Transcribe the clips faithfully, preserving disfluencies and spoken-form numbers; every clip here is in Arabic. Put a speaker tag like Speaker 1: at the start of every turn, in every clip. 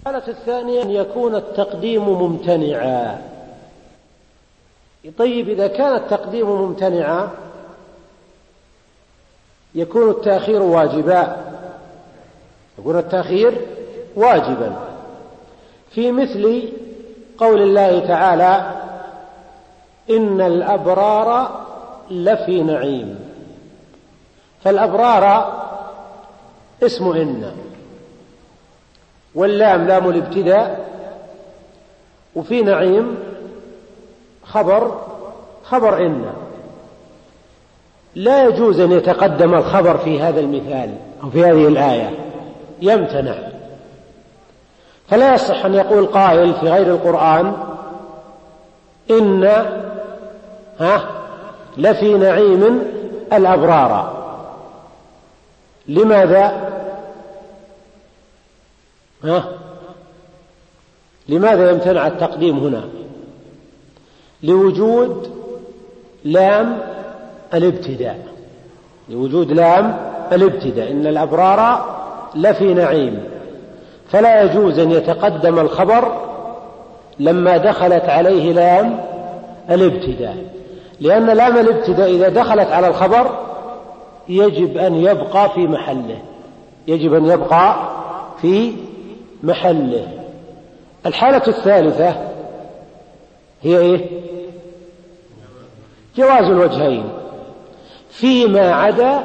Speaker 1: الحالة الثانية أن يكون التقديم ممتنعا. طيب إذا كان التقديم ممتنعا يكون التأخير واجبا، يكون التأخير واجبا في مثل قول الله تعالى: إن الأبرار لفي نعيم. فالأبرار اسم إن، واللام لام الابتداء، وفي نعيم خبر خبر إن. لا يجوز أن يتقدم الخبر في هذا المثال أو في هذه الآية، يمتنع. فلا يصح أن يقول قائل في غير القرآن: إن ها لفي نعيم الأبرار. لماذا؟ ها لماذا يمتنع التقديم هنا؟ لوجود لام الابتداء، لوجود لام الابتداء، إن الأبرار لفي نعيم. فلا يجوز أن يتقدم الخبر لما دخلت عليه لام الابتداء، لأن لام الابتداء إذا دخلت على الخبر يجب أن يبقى في محله، يجب أن يبقى في محله. الحالة الثالثة هي إيه؟ جواز الوجهين فيما عدا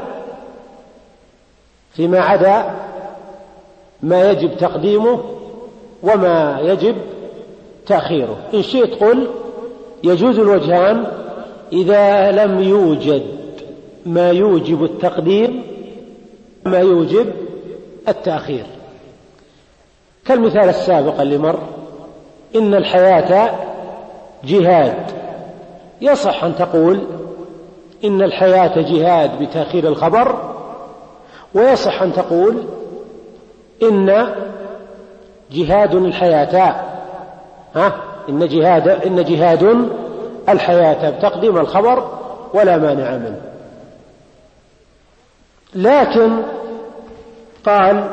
Speaker 1: فيما عدا ما يجب تقديمه وما يجب تأخيره. إن شئت قل يجوز الوجهان إذا لم يوجد ما يوجب التقديم ما يوجب التأخير، كالمثال السابق اللي مر: إن الحياة جهاد. يصح أن تقول إن الحياة جهاد بتأخير الخبر، ويصح أن تقول إن جهاد الحياة ها إن جهاد إن جهاد الحياة بتقديم الخبر ولا مانع منه. لكن قال: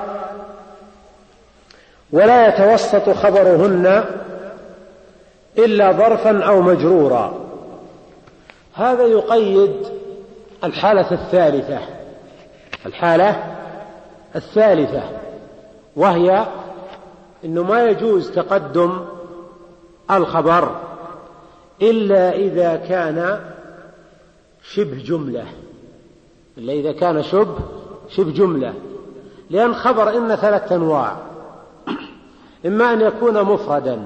Speaker 1: ولا يتوسط خبرهن إلا ظرفا أو مجرورا. هذا يقيد الحالة الثالثة الحالة الثالثة وهي إنه ما يجوز تقدم الخبر إلا إذا كان شبه جملة، إلا إذا كان شبه شبه جملة. لأن خبر إن ثلاثة أنواع: إما أن يكون مفردا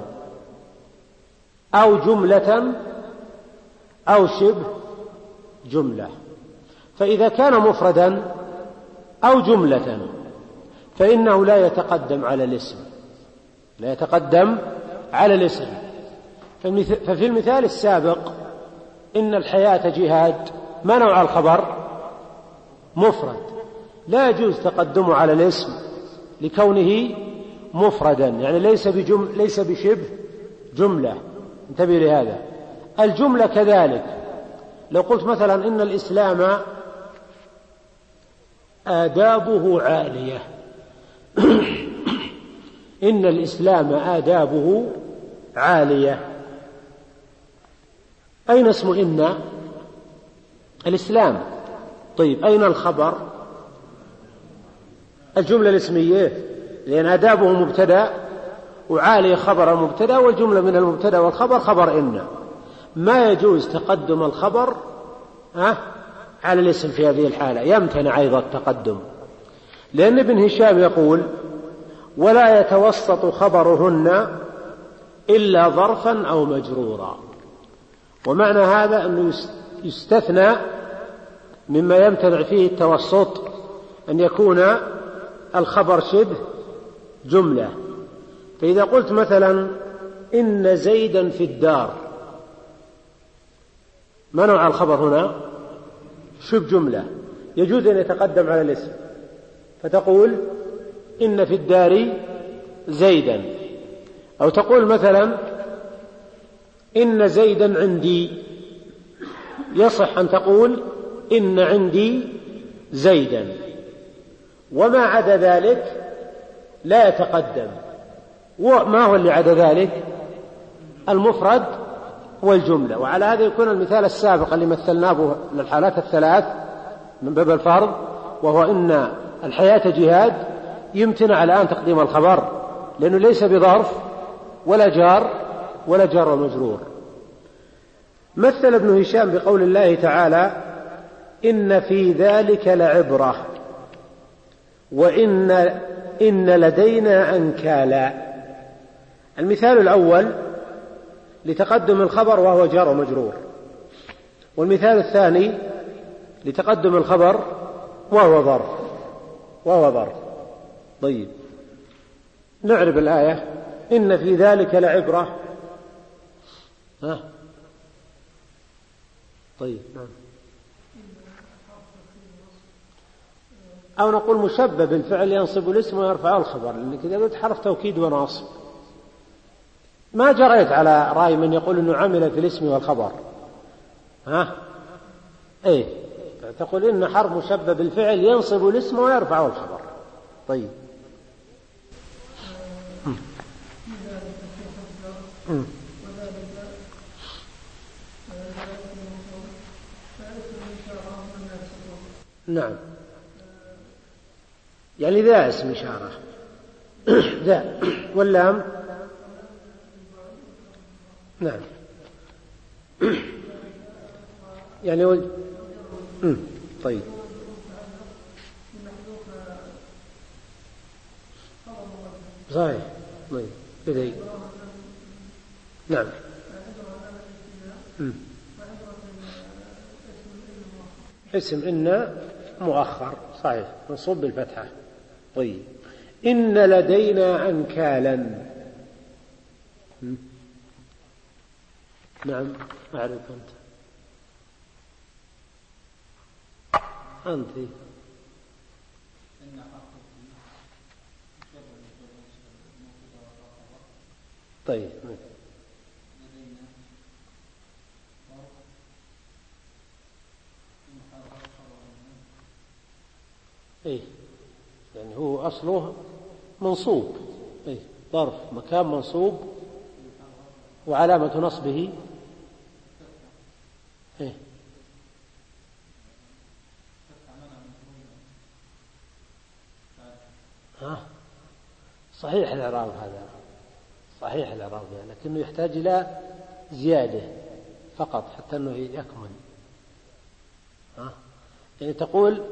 Speaker 1: أو جملة أو شبه جملة. فإذا كان مفردا أو جملة فإنه لا يتقدم على الاسم، لا يتقدم على الاسم. ففي المثال السابق إن الحياة جهاد، ما نوع الخبر؟ مفرد، لا يجوز تقدمه على الاسم لكونه مفردا، يعني ليس بجم... ليس بشبه جملة. انتبه لهذا. الجملة كذلك، لو قلت مثلا إن الإسلام آدابه عالية إن الإسلام آدابه عالية، أين اسم إن؟ الإسلام. طيب أين الخبر؟ الجملة الاسمية، لأن آدابه مبتدأ وعالية خبر مبتدأ، والجملة من المبتدأ والخبر خبر إن. ما يجوز تقدم الخبر أه؟ على الاسم في هذه الحالة، يمتنع أيضا التقدم، لأن ابن هشام يقول: ولا يتوسط خبرهن إلا ظرفا أو مجرورا. ومعنى هذا أنه يستثنى مما يمتنع فيه التوسط أن يكون الخبر شبه جملة. فإذا قلت مثلا إن زيدا في الدار، ما نوع الخبر هنا؟ شبه جملة، يجوز أن يتقدم على الاسم، فتقول إن في الدار زيدا. أو تقول مثلا إن زيدا عندي، يصح أن تقول إن عندي زيدا، وما عدا ذلك لا يتقدم. وما هو اللي عدا ذلك؟ المفرد والجملة. وعلى هذا يكون المثال السابق اللي مثلناه به للحالات الثلاث من باب الفرض، وهو إن الحياة جهاد، يمتنع الآن تقديم الخبر لأنه ليس بظرف ولا جار ولا جار ومجرور. مثل ابن هشام بقول الله تعالى: إن في ذلك لعبرة وإن إن لدينا أنكالا. المثال الأول لتقدم الخبر وهو جار ومجرور، والمثال الثاني لتقدم الخبر وهو ظرف وهو ظرف. طيب نعرب الآية: إن في ذلك لعبرة. ها طيب نعم. أو نقول مشبه بالفعل ينصب الاسم ويرفع الخبر، لأن كذا قلت حرف توكيد وناصب. ما جريت على رأي من يقول إنه عمل في الاسم والخبر. ها إيه تقول إن حرف مشبه بالفعل ينصب الاسم ويرفع الخبر. طيب م. نعم، يعني ذا اسم إشارة ذا واللام. نعم يعني و... طيب صحيح. طيب بدي نعم م. اسم إن مؤخر صحيح منصوب بالفتحة. طيب إن لدينا أنكالا. م. نعم أعرف أنت أنت طيب إيه يعني هو أصله منصوب، إيه ظرف مكان منصوب وعلامة نصبه إيه ها صحيح الإعراب هذا صحيح الإعراب يعني، لكنه يحتاج إلى زيادة فقط حتى أنه يكمل. ها يعني تقول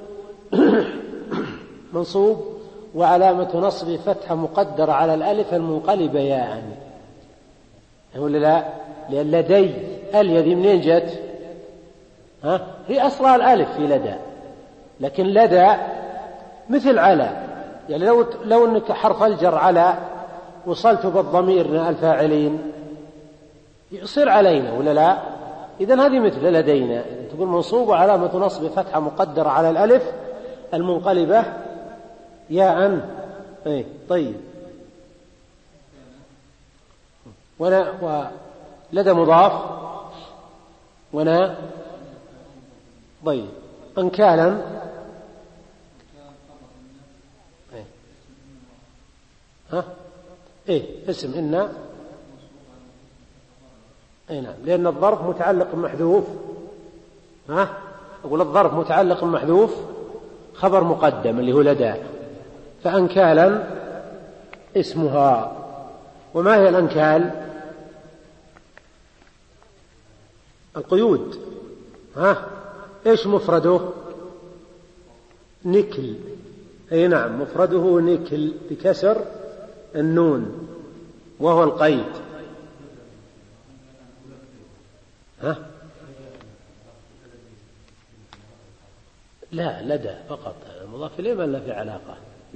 Speaker 1: منصوب وعلامة نصبه فتحة مقدرة على الألف المنقلبة ياء يعني. ولا لا؟ لأن لدي الذي منين جت؟ ها هي أصلها الألف في لدى، لكن لدى مثل على، يعني لو لو أنك حرف الجر على وصلت بالضمير الفاعلين يصير علينا ولا لا؟ إذن هذه مثل لدينا. تقول منصوب وعلامة نصب فتحة مقدرة على الألف المنقلبة ياء. إيه طيب ونا ولدى مضاف ونا طيب أنكالا. إيه ها إيه اسم إن. أي نعم لأن الظرف متعلق محذوف. ها أقول الظرف متعلق محذوف خبر مقدم اللي هو لدى، فأنكالا اسمها. وما هي الأنكال؟ القيود. ها إيش مفرده؟ نكل. أي نعم مفرده نكل بكسر النون وهو القيد. ها لا لدى فقط المضاف إليه ما له في علاقة.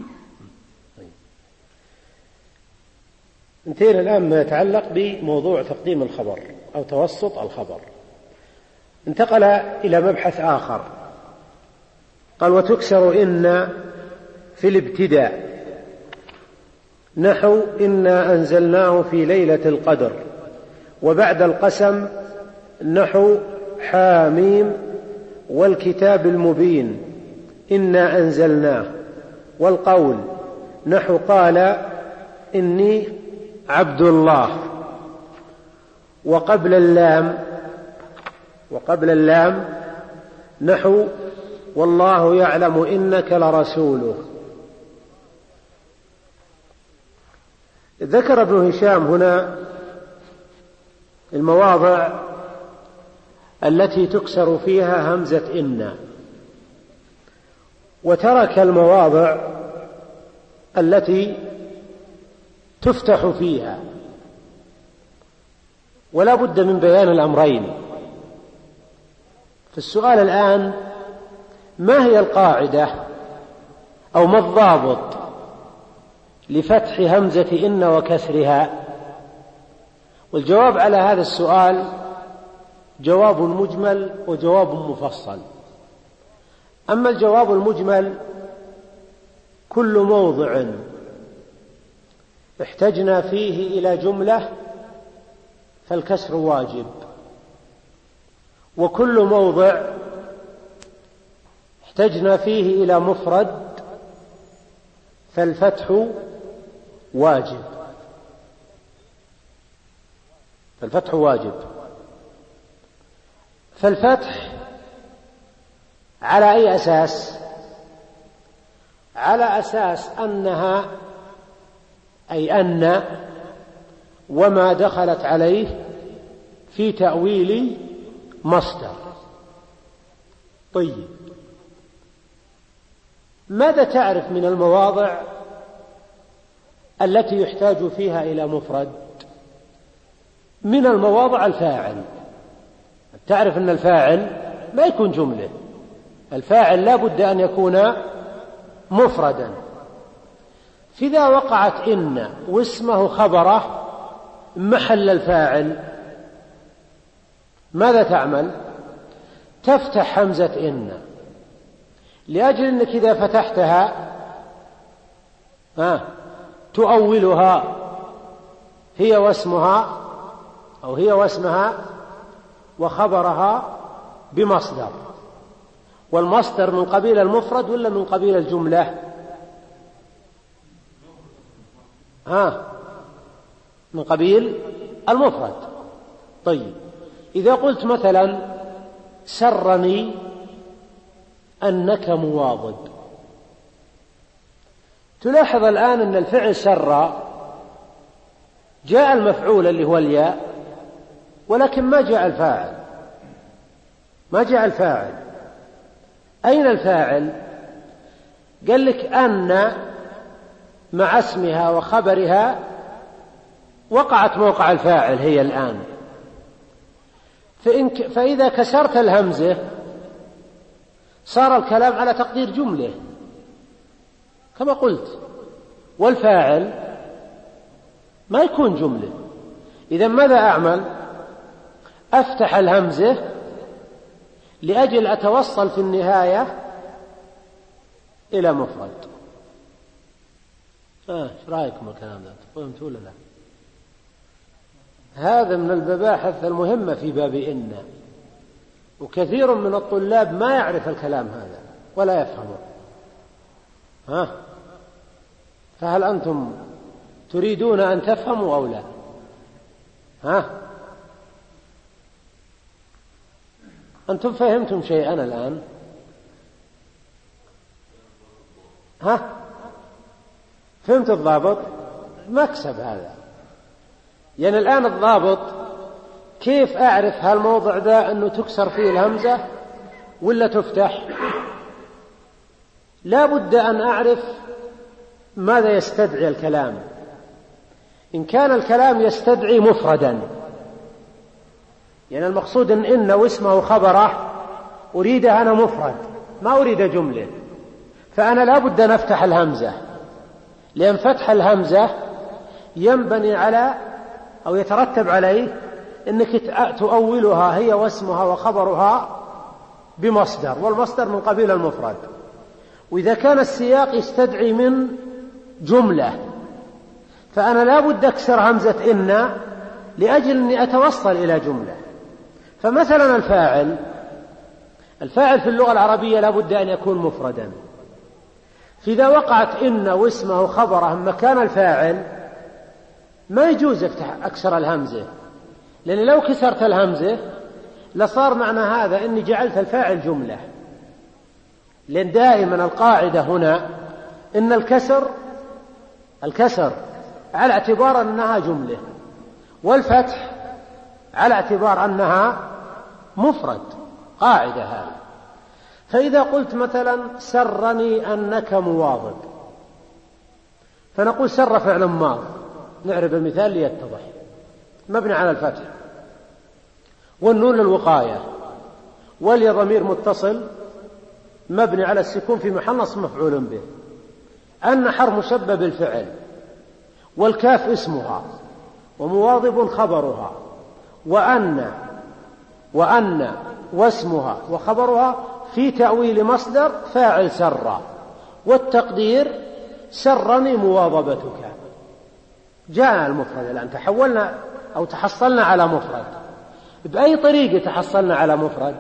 Speaker 1: انتهينا الآن ما يتعلق بموضوع تقديم الخبر أو توسط الخبر. انتقل إلى مبحث آخر، قال: وتكسر إن في الابتداء نحو إنا أنزلناه في ليلة القدر، وبعد القسم نحو حاميم والكتاب المبين إنا أنزلناه، والقول نحو قال إني عبد الله، وقبل اللام وقبل اللام نحو والله يعلم إنك لرسوله. ذكر ابن هشام هنا المواضع التي تكسر فيها همزة إن، وترك المواضع التي تفتح فيها، ولا بد من بيان الأمرين. فالسؤال الآن: ما هي القاعدة أو ما الضابط لفتح همزة إن وكسرها؟ والجواب على هذا السؤال جواب مجمل وجواب مفصل. أما الجواب المجمل: كل موضع احتجنا فيه إلى جملة فالكسر واجب، وكل موضع احتجنا فيه إلى مفرد فالفتح واجب فالفتح واجب فالفتح على أي أساس؟ على أساس أنها أي أن وما دخلت عليه في تأويل مصدر. طيب، ماذا تعرف من المواضع التي يحتاج فيها إلى مفرد؟ من المواضع الفاعل. تعرف أن الفاعل ما يكون جملة، الفاعل لا بد أن يكون مفردا. فإذا وقعت إن واسمه خبره محل الفاعل ماذا تعمل؟ تفتح همزة إن، لأجل أنك إذا فتحتها ها تؤولها هي واسمها أو هي واسمها وخبرها بمصدر، والمصدر من قبيل المفرد ولا من قبيل الجملة؟ ها من قبيل المفرد. طيب، إذا قلت مثلا سرني أنك مواظب، تلاحظ الآن أن الفعل سر جاء المفعول اللي هو الياء، ولكن ما جاء الفاعل ما جاء الفاعل أين الفاعل؟ قال لك أن مع اسمها وخبرها وقعت موقع الفاعل هي الآن. فإن ك... فإذا كسرت الهمزة صار الكلام على تقدير جملة كما قلت، والفاعل ما يكون جملة. إذا ماذا أعمل؟ أفتح الهمزة لأجل أتوصل في النهاية إلى مفرد. آه، ايش رأيكم الكلام ده؟ فهمتوا ولا لا؟ هذا من المباحث المهمة في باب إن، وكثير من الطلاب ما يعرف الكلام هذا ولا يفهمه. ها؟ فهل أنتم تريدون أن تفهموا أو لا؟ ها؟ أنتم فهمتم شيئا الآن؟ ها؟ فهمت الضابط؟ مكسب هذا. يعني الآن الضابط كيف أعرف هالموضع ذا أنه تكسر فيه الهمزة ولا تفتح؟ لا بد أن أعرف ماذا يستدعي الكلام. إن كان الكلام يستدعي مفردا، يعني المقصود إن إن واسمه خبره أريد أنا مفرد ما أريد جملة، فأنا لا بد أن أفتح الهمزة، لأن فتح الهمزة ينبني على أو يترتب عليه أنك تؤولها هي واسمها وخبرها بمصدر، والمصدر من قبيل المفرد. وإذا كان السياق يستدعي من جملة فأنا لا بد أكسر همزة إن لأجل أني أتوصل إلى جملة. فمثلا الفاعل الفاعل في اللغة العربية لا بد أن يكون مفردا، فإذا وقعت إن واسمه خبره مكان الفاعل ما يجوز أكسر الهمزة، لأن لو كسرت الهمزة لصار معنى هذا إني جعلت الفاعل جملة، لأن دائما القاعدة هنا إن الكسر الكسر على اعتبار أنها جملة، والفتح على اعتبار أنها مفرد، قاعدة هذه. فإذا قلت مثلا سرني أنك مواظب، فنقول سر فعل ماض، نعرف المثال ليتضح، مبني على الفتح، والنون للوقاية، واليا ضمير متصل مبني على السكون في محل نصب مفعول به، أن حرف مشبه بالفعل، والكاف اسمها، ومواظب خبرها، وأن وأن واسمها وخبرها في تأويل مصدر فاعل سر، والتقدير سرني مواظبتك. جاء المفرد الآن، تحولنا أو تحصلنا على مفرد. بأي طريقة تحصلنا على مفرد؟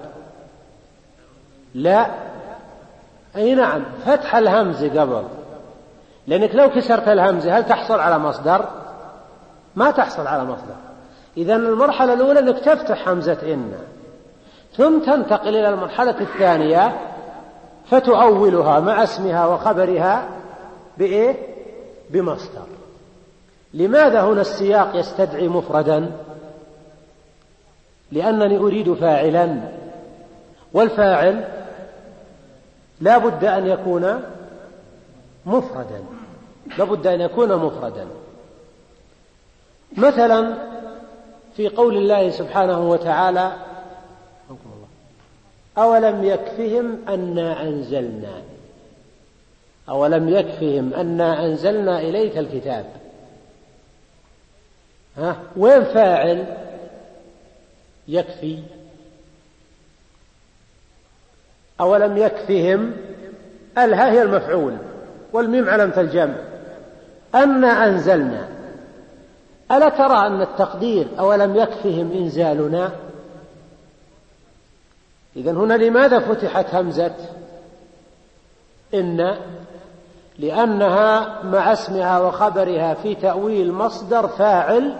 Speaker 1: لا، أي نعم، فتح الهمزة قبل، لأنك لو كسرت الهمزة هل تحصل على مصدر؟ ما تحصل على مصدر. إذن المرحلة الأولى أنك تفتح همزة إن، ثم تنتقل إلى المرحلة الثانية فتؤولها مع اسمها وخبرها بإيه؟ بمصدر. لماذا هنا السياق يستدعي مفردا؟ لأنني أريد فاعلا، والفاعل لا بد أن يكون مفردا، لا بد أن يكون مفردا. مثلا في قول الله سبحانه وتعالى أولم يكفهم أنا أنزلنا أولم يكفهم أنا أنزلنا إليك الكتاب، ها وين فاعل يكفي؟ أولم يكفهم، الها هي المفعول والميم علامة الجمع، أنا أنزلنا. ألا ترى أن التقدير أولم يكفهم إنزالنا؟ إذن هنا لماذا فتحت همزة إن؟ لأنها مع اسمها وخبرها في تأويل مصدر فاعل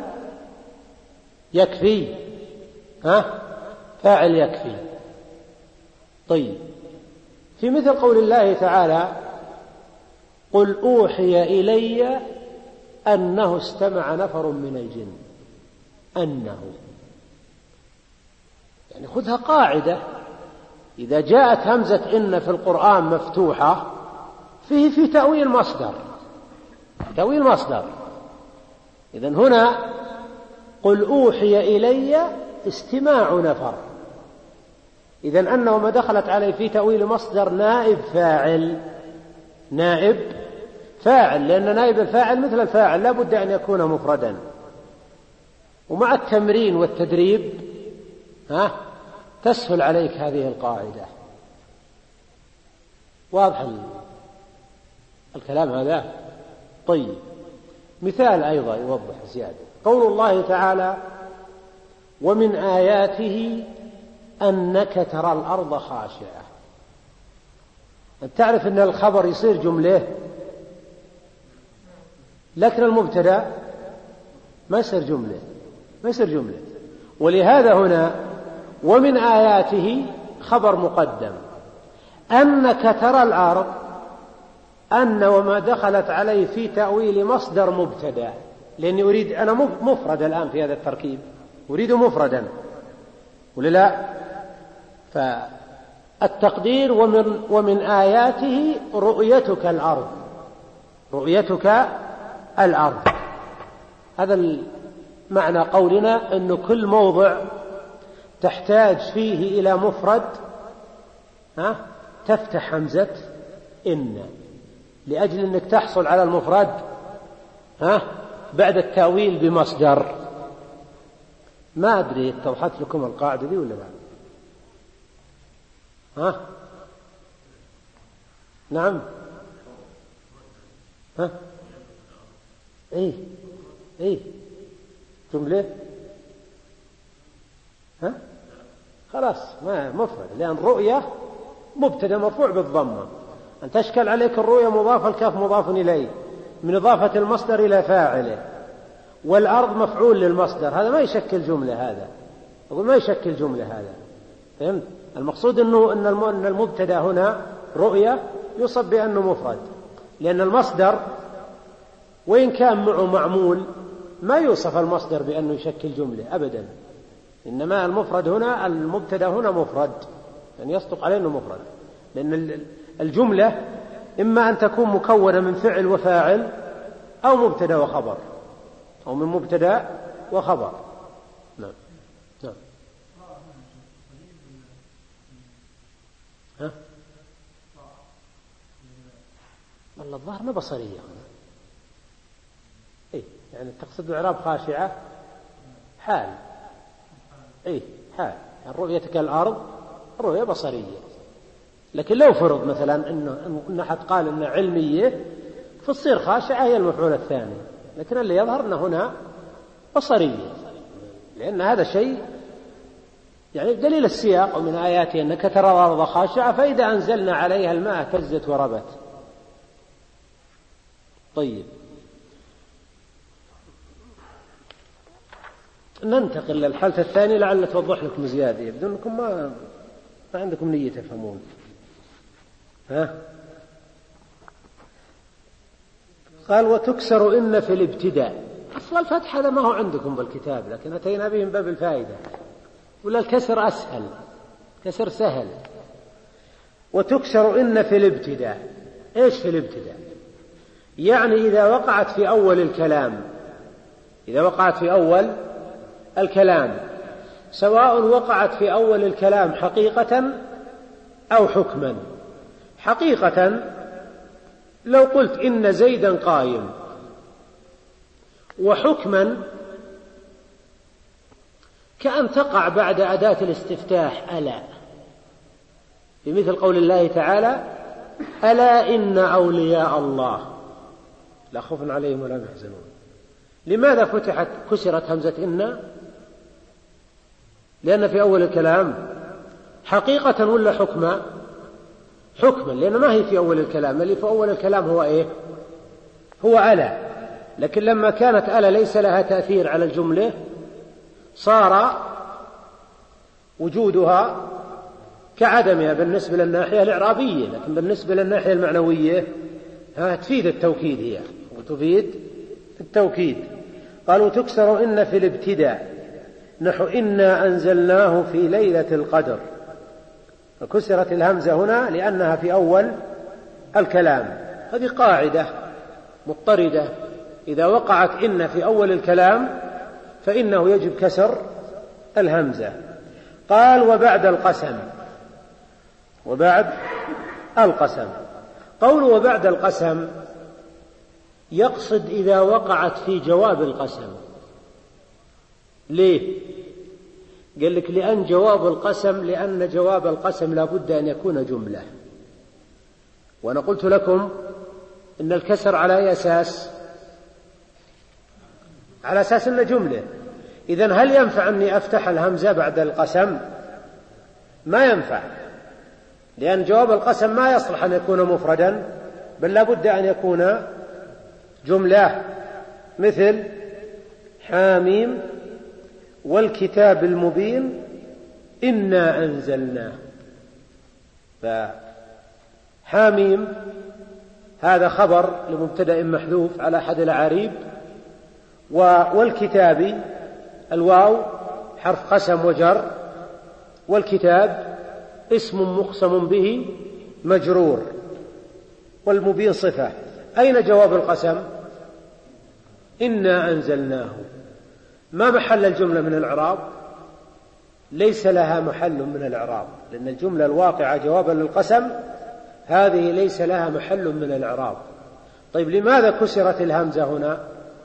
Speaker 1: يكفي، ها فاعل يكفي. طيب، في مثل قول الله تعالى قل أوحي إلي أنه استمع نفر من الجن، أنه يعني خذها قاعدة، إذا جاءت همزة إن في القرآن مفتوحة فيه في تأويل مصدر، تأويل مصدر. إذن هنا قل أوحي إلي استماع نفر، إذن أنه ما دخلت عليه في تأويل مصدر نائب فاعل، نائب فاعل، لأن نائب الفاعل مثل الفاعل لا بد أن يكون مفردا. ومع التمرين والتدريب ها تسهل عليك هذه القاعدة. واضح الكلام هذا؟ طيب، مثال أيضا يوضح زيادة، قول الله تعالى ومن آياته أنك ترى الأرض خاشعة. أنت تعرف أن الخبر يصير جملة، لكن المبتدأ ما يصير جملة، ما يصير جملة. ولهذا هنا ومن آياته خبر مقدم، أنك ترى الأرض، أن وما دخلت عليه في تأويل مصدر مبتدأ، لأني أريد أنا مفرد الآن في هذا التركيب، أريد مفردا ولا لا؟ فالتقدير ومن, ومن آياته رؤيتك الأرض، رؤيتك الأرض. هذا معنى قولنا أن كل موضع تحتاج فيه إلى مفرد ها تفتح همزة إن، لأجل أنك تحصل على المفرد ها بعد التأويل بمصدر. ما أدري اتضحت لكم القاعدة دي ولا لا؟ ها نعم ها ايه ايه جملة ها خلاص ما مفرد، لأن رؤية مبتدأ مرفوع بالضمة. أن تشكل عليك الرؤية مضاف، الكاف مضاف إليه من إضافة المصدر إلى فاعله، والأرض مفعول للمصدر، هذا ما يشكل جملة، هذا أقول ما يشكل جملة هذا. فهمت؟ المقصود أنه أن المبتدأ هنا رؤية يصب بأنه مفرد، لأن المصدر وإن كان معه معمول ما يوصف المصدر بأنه يشكل جملة أبدا، إنما المفرد هنا المبتدأ هنا مفرد، يعني يصدق عليه أنه مفرد، لأن الجملة إما أن تكون مكونة من فعل وفاعل أو مبتدأ وخبر، أو من مبتدأ وخبر. نعم نعم. ها؟ والله الظاهر ما بصرية هنا. إيه يعني تقصد الإعراب خاشعة حال. إيه حال، يعني رؤيتك الأرض رؤية بصرية. لكن لو فرض مثلا إنه إن أحد قال إنها علمية فتصير خاشعة هي المفعول الثاني، لكن اللي يظهر أنه هنا بصرية، لأن هذا شيء يعني دليل السياق ومن آياته أنك ترى الأرض خاشعة فإذا أنزلنا عليها الماء اهتزت وربت. طيب ننتقل للحالة الثانية لعل توضح لكم زيادة، يبدو أنكم ما, ما عندكم نية تفهمون. ها؟ قال وتكسر إن في الابتداء. أصل الفتح هذا ما هو عندكم بالكتاب، لكن أتينا به من باب الفائدة، ولا الكسر أسهل، كسر سهل. وتكسر إن في الابتداء. إيش في الابتداء؟ يعني إذا وقعت في أول الكلام، إذا وقعت في أول الكلام، سواء وقعت في أول الكلام حقيقة أو حكما. حقيقة لو قلت إن زيدا قائم، وحكما كأن تقع بعد أداة الاستفتاح ألا، بمثل قول الله تعالى ألا إن أولياء الله لا خوف عليهم ولا هم يحزنون. لماذا فتحت كسرت همزة إن؟ لأن في أول الكلام حقيقة ولا حكما؟ حكما، لأن ما هي في أول الكلام، اللي في أول الكلام هو إيه؟ هو ألا. لكن لما كانت ألا ليس لها تأثير على الجملة صار وجودها كعدمها بالنسبة للناحية الإعرابية، لكن بالنسبة للناحية المعنوية ها تفيد التوكيد، هي وتفيد التوكيد. قالوا تكسر إن في الابتداء، نحو إنا أنزلناه في ليلة القدر، فكسرت الهمزة هنا لأنها في أول الكلام. هذه قاعدة مضطردة، إذا وقعت إن في أول الكلام فإنه يجب كسر الهمزة. قال وبعد القسم. وبعد القسم، قول وبعد القسم يقصد إذا وقعت في جواب القسم. ليه؟ قال لك لأن جواب القسم لأن جواب القسم لا بد أن يكون جملة، وأنا قلت لكم إن الكسر على أي أساس؟ على أساس أنه جملة. إذن هل ينفع أني أفتح الهمزة بعد القسم؟ ما ينفع، لأن جواب القسم ما يصلح أن يكون مفردا، بل لا بد أن يكون جملة، مثل حاميم والكتاب المبين إنا أنزلناه. فحاميم هذا خبر لمبتدأ محذوف على أحد الأعاريب، والكتاب الواو حرف قسم وجر، والكتاب اسم مقسم به مجرور، والمبين صفة. أين جواب القسم؟ إنا أنزلناه. ما محل الجملة من الإعراب؟ ليس لها محل من الإعراب، لأن الجملة الواقعة جوابا للقسم هذه ليس لها محل من الإعراب. طيب لماذا كسرت الهمزة هنا؟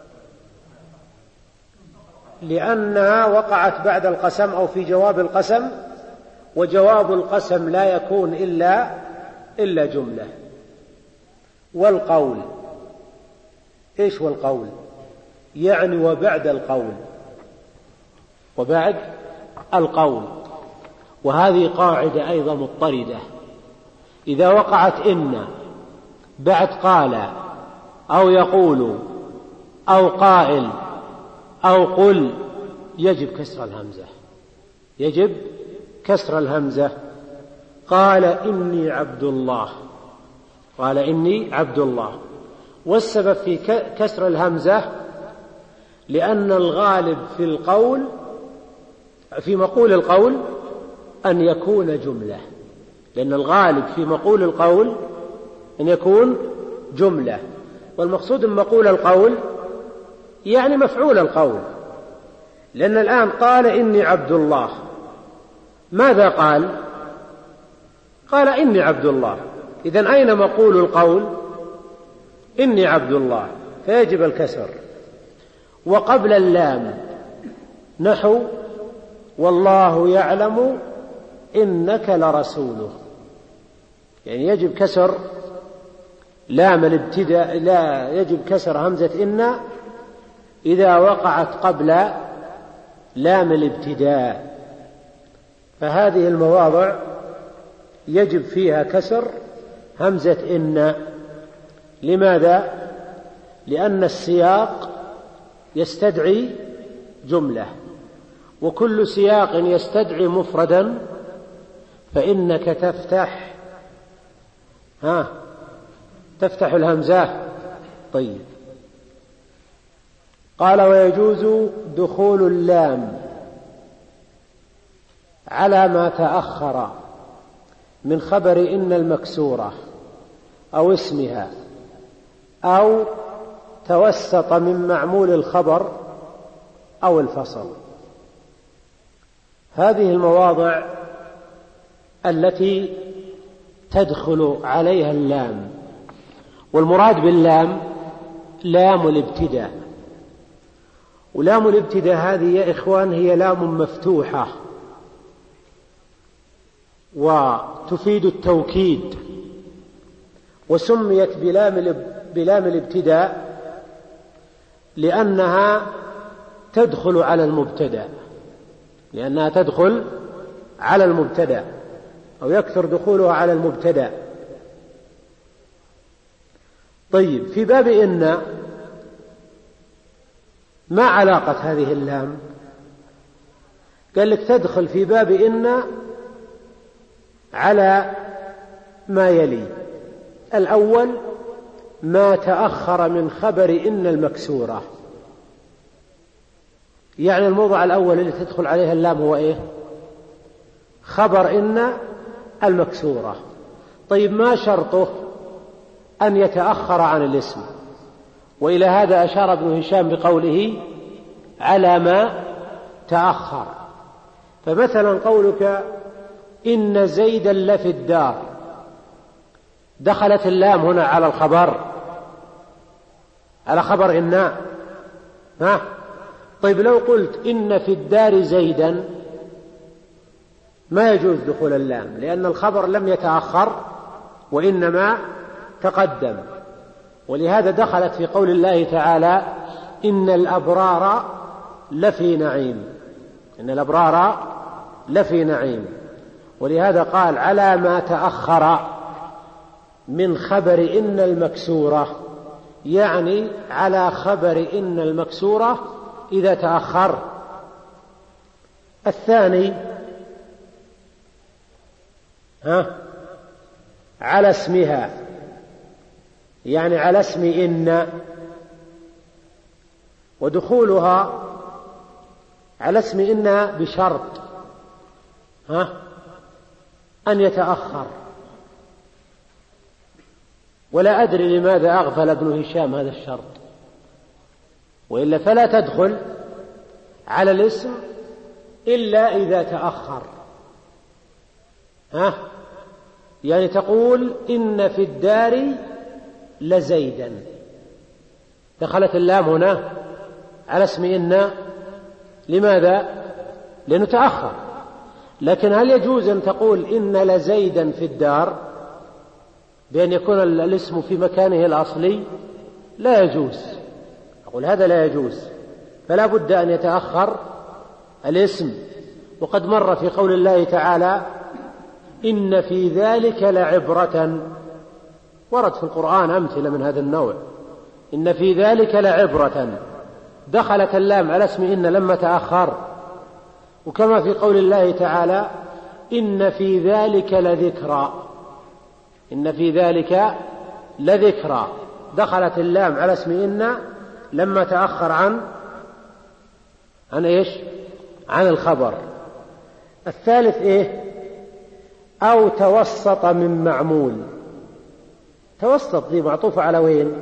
Speaker 1: لأنها وقعت بعد القسم أو في جواب القسم، وجواب القسم لا يكون إلا إلا جملة. والقول، إيش هو القول؟ يعني وبعد القول، وبعد القول. وهذه قاعدة أيضا مضطردة، إذا وقعت إن بعد قال أو يقول أو قائل أو قل يجب كسر الهمزة، يجب كسر الهمزة. قال إني عبد الله، قال إني عبد الله. والسبب في كسر الهمزة لأن الغالب في القول في مقول القول أن يكون جملة، لأن الغالب في مقول القول أن يكون جملة، والمقصود من مقول القول يعني مفعول القول. لأن الآن قال إني عبد الله، ماذا قال؟ قال إني عبد الله. إذن أين مقول القول؟ إني عبد الله، فيجب الكسر. وقبل اللام نحو والله يعلم إنك لرسوله، يعني يجب كسر لام الابتداء، لا يجب كسر همزة إن إذا وقعت قبل لام الابتداء. فهذه المواضع يجب فيها كسر همزة إن. لماذا؟ لأن السياق يستدعي جملة، وكل سياق يستدعي مفردا فإنك تفتح ها تفتح الهمزة. طيب، قال ويجوز دخول اللام على ما تأخر من خبر إن المكسورة أو اسمها، أو توسط من معمول الخبر أو الفصل. هذه المواضع التي تدخل عليها اللام، والمراد باللام لام الابتداء. ولام الابتداء هذه يا إخوان هي لام مفتوحة وتفيد التوكيد، وسميت بلام بلام الابتداء لأنها تدخل على المبتدأ، لأنها تدخل على المبتدأ أو يكثر دخولها على المبتدأ. طيب، في باب إن ما علاقة هذه اللام؟ قال لك تدخل في باب إن على ما يلي. الأول ما تأخر من خبر إن المكسورة، يعني الموضع الأول اللي تدخل عليها اللام هو إيه؟ خبر إن المكسورة. طيب، ما شرطه؟ أن يتأخر عن الاسم، وإلى هذا أشار ابن هشام بقوله على ما تأخر. فمثلا قولك إن زيدا لفي الدار، دخلت اللام هنا على الخبر، على خبر إن. ها؟ طيب، لو قلت إن في الدار زيدا ما يجوز دخول اللام، لأن الخبر لم يتأخر وإنما تقدم. ولهذا دخلت في قول الله تعالى إن الأبرار لفي نعيم، إن الأبرار لفي نعيم. ولهذا قال على ما تأخر من خبر إن المكسورة، يعني على خبر إن المكسورة إذا تأخر. الثاني ها على اسمها، يعني على اسم إن، ودخولها على اسم إن بشرط ها أن يتأخر. ولا أدري لماذا أغفل ابن هشام هذا الشرط، وإلا فلا تدخل على الاسم إلا إذا تأخر. ها يعني تقول إن في الدار لزيدا، دخلت اللام هنا على اسم إن. لماذا؟ لأنه تأخر. لكن هل يجوز أن تقول إن لزيدا في الدار بأن يكون الاسم في مكانه الأصلي؟ لا يجوز. أقول هذا لا يجوز، فلا بد أن يتأخر الاسم. وقد مر في قول الله تعالى إن في ذلك لعبرة، ورد في القرآن أمثلة من هذا النوع. إن في ذلك لعبرة دخلت اللام على اسم إن لما تأخر، وكما في قول الله تعالى إن في ذلك لذكرى، إن في ذلك لذكرى، دخلت اللام على اسم إن لما تأخر عن عن إيش؟ عن الخبر. الثالث إيه؟ أو توسط من معمول. توسط دي معطوفة على وين؟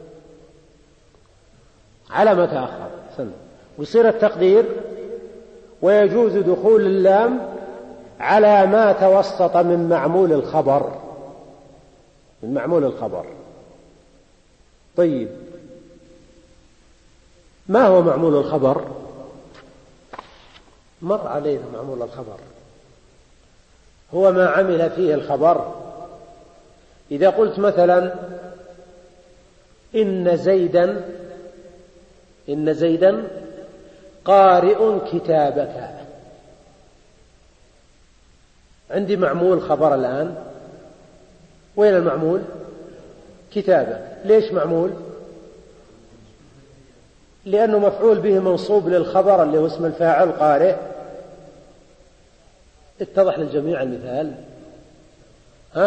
Speaker 1: على ما تأخر. سنة. ويصير التقدير ويجوز دخول اللام على ما توسط من معمول الخبر، من معمول الخبر. طيب، ما هو معمول الخبر؟ مر علينا معمول الخبر، هو ما عمل فيه الخبر. إذا قلت مثلا إن زيدا إن زيدا قارئ كتابك، عندي معمول خبر الآن. وين المعمول؟ كتابك. ليش معمول؟ لأنه مفعول به منصوب للخبر اللي هو اسم الفاعل قارئ. اتضح للجميع المثال؟ ها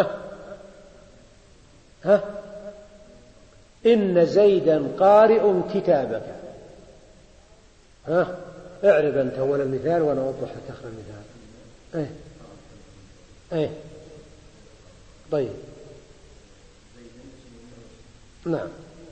Speaker 1: ها إن زيدا قارئ كتابك. ها اعرب أنت أول المثال وأنا أوضح لك آخر المثال. ايه ايه طيب، نعم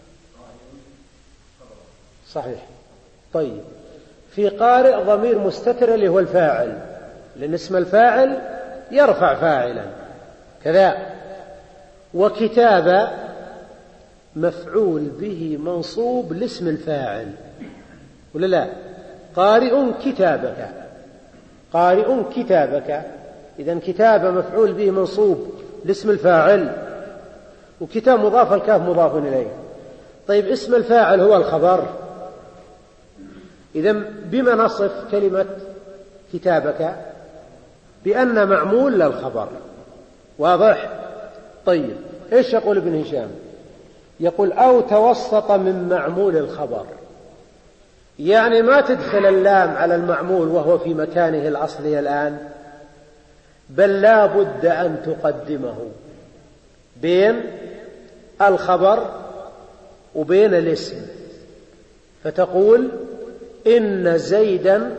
Speaker 1: صحيح. طيب، في قارئ ضمير مستتر اللي هو الفاعل، لأن اسم الفاعل يرفع فاعلا كذا. وكتابة مفعول به منصوب لاسم الفاعل، ولا لا؟ قارئ كتابك، قارئ كتابك. إذن كتابة مفعول به منصوب لاسم الفاعل، وكتاب مضاف، الكاف مضاف إليه. طيب، اسم الفاعل هو الخبر، إذن بما نصف كلمة كتابك؟ بأن معمول للخبر. واضح؟ طيب، إيش يقول ابن هشام؟ يقول أو توسط من معمول الخبر، يعني ما تدخل اللام على المعمول وهو في مكانه الأصلي الآن، بل لا بد أن تقدمه بين الخبر وبين الاسم، فتقول إن زيدا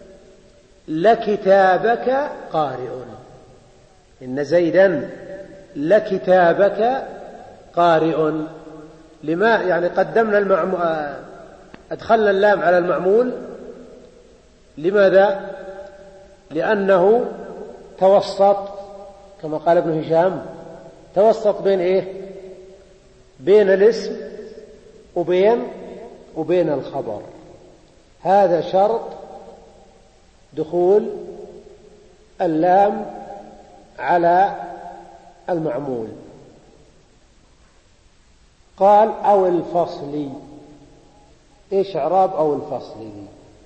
Speaker 1: لكتابك قارئ، إن زيدا لكتابك قارئ. لما يعني قدمنا المعمول، أدخلنا اللام على المعمول. لماذا؟ لأنه توسط، كما قال ابن هشام، توسط بين إيه؟ بين الاسم وبين وبين الخبر. هذا شرط دخول اللام على المعمول. قال أو الفصل. إيش إعراب أو الفصل دي؟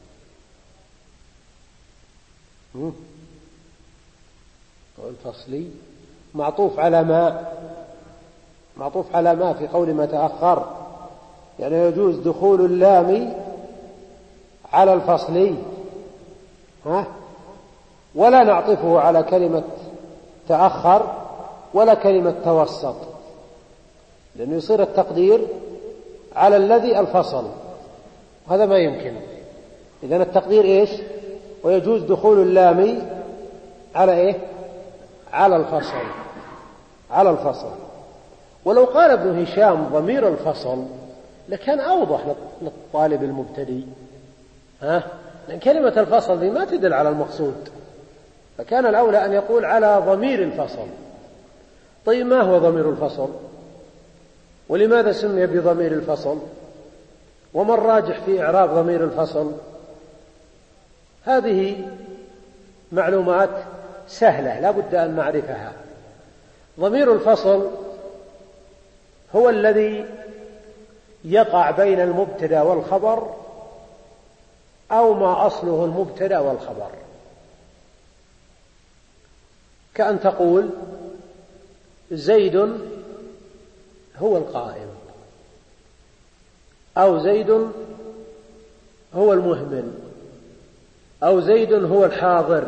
Speaker 1: أو الفصل معطوف على ما، معطوف على ما في قول ما تأخر، يعني يجوز دخول اللام على الفصل، ها؟ ولا نعطفه على كلمة تأخر ولا كلمة توسط، لأنه يصير التقدير على الذي الفصل، هذا ما يمكن. إذن التقدير إيش؟ ويجوز دخول اللام على إيه؟ على الفصل، على الفصل. ولو قال ابن هشام ضمير الفصل لكان أوضح للطالب المبتدئ، ها؟ لأن كلمة الفصل دي ما تدل على المقصود، فكان الأولى أن يقول على ضمير الفصل. طيب، ما هو ضمير الفصل؟ ولماذا سمي بضمير الفصل؟ وما الراجح في إعراب ضمير الفصل؟ هذه معلومات سهلة لا بد أن نعرفها. ضمير الفصل هو الذي يقع بين المبتدأ والخبر، أو ما أصله المبتدأ والخبر، كأن تقول زيد هو القائم، أو زيد هو المهمل، أو زيد هو الحاضر.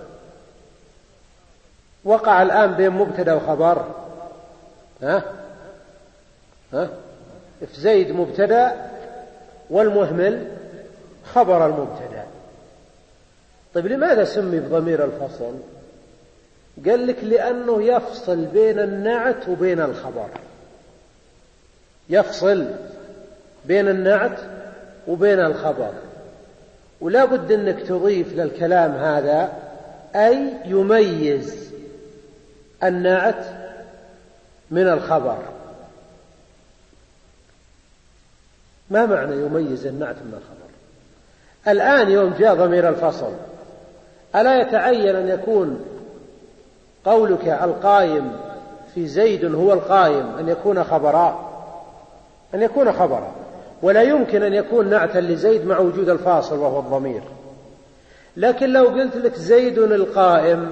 Speaker 1: وقع الآن بين مبتدأ وخبر. ها ها في زيد مبتدأ والمهمل خبر المبتدأ. طيب لماذا سمي بضمير الفصل؟ قال لك لأنه يفصل بين النعت وبين الخبر، يفصل بين النعت وبين الخبر، ولا بد أنك تضيف للكلام هذا أي يميز النعت من الخبر. ما معنى يميز النعت من الخبر؟ الآن يوم جاء ضمير الفصل ألا يتعين أن يكون قولك القائم في زيد هو القائم أن يكون خبرا، أن يكون خبرا، ولا يمكن أن يكون نعتا لزيد مع وجود الفاصل وهو الضمير. لكن لو قلت لك زيد القائم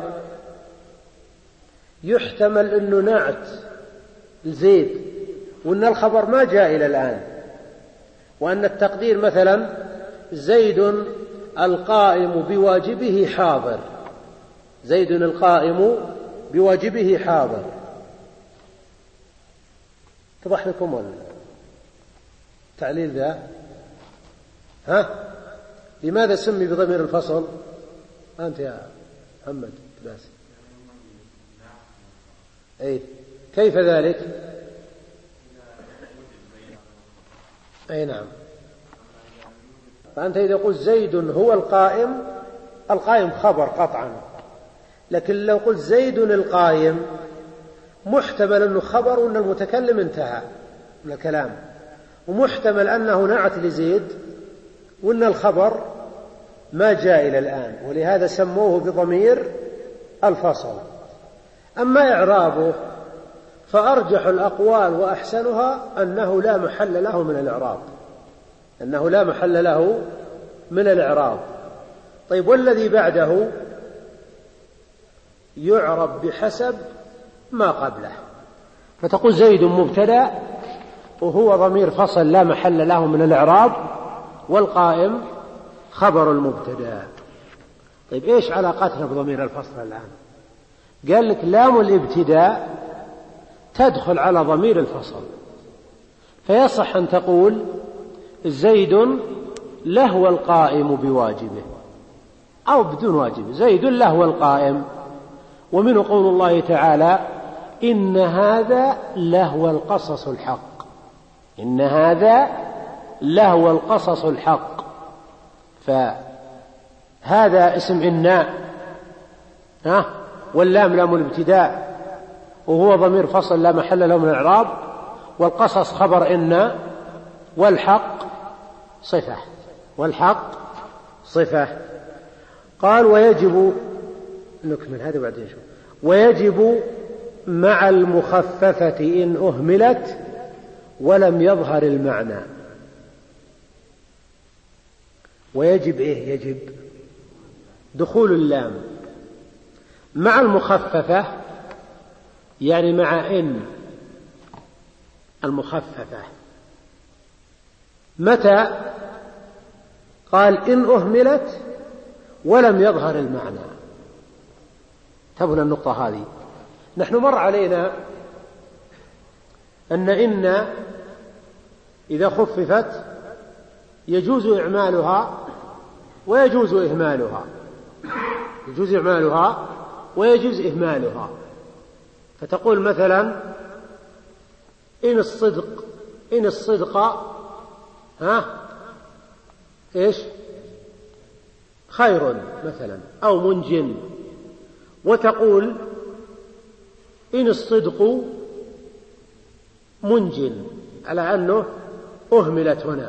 Speaker 1: يحتمل أنه نعت لزيد وأن الخبر ما جاء إلى الآن، وأن التقدير مثلا زيد القائم بواجبه حاضر، زيد القائم بواجبه حاضر. اتضح لكم التعليل ذا؟ ها لماذا سمي بضمير الفصل؟ أنت يا محمد بس. أي كيف ذلك؟ أي نعم. فأنت إذا قلت زيد هو القائم، القائم خبر قطعا، لكن لو قلت زيد القائم محتمل أنه خبر وأن المتكلم انتهى من الكلام، ومحتمل أنه نعت لزيد وأن الخبر ما جاء إلى الآن، ولهذا سموه بضمير الفصل. أما إعرابه فأرجح الأقوال وأحسنها أنه لا محل له من الإعراب، أنه لا محل له من الإعراب. طيب والذي بعده يعرب بحسب ما قبله، فتقول زيد مبتدأ وهو ضمير فصل لا محل له من الإعراب، والقائم خبر المبتدأ. طيب إيش علاقتنا بضمير الفصل الآن؟ قال لك لام الابتداء تدخل على ضمير الفصل، فيصح أن تقول زيد لهو القائم بواجبه، أو بدون واجب زيد لهو القائم. ومنه قول الله تعالى إن هذا لهو القصص الحق، إن هذا لهو القصص الحق. فهذا اسم إناء، ها واللام لام الابتداء وهو ضمير فصل لا محل له من الإعراب، والقصص خبر إن، والحق صفة، والحق صفة. قال ويجب نكمل هذا بعدين شو ويجب مع المخففة إن أهملت ولم يظهر المعنى. ويجب إيه؟ يجب دخول اللام مع المخففة، يعني مع إن المخففة. متى؟ قال إن أهملت ولم يظهر المعنى. تبنى النقطة هذه. نحن مر علينا أن إن إذا خففت يجوز إعمالها ويجوز إهمالها، يجوز إعمالها ويجوز إهمالها. فتقول مثلا إن الصدق إن الصدق ها إيش خير مثلا أو منج، وتقول إن الصدق منج على أنه أهملت هنا.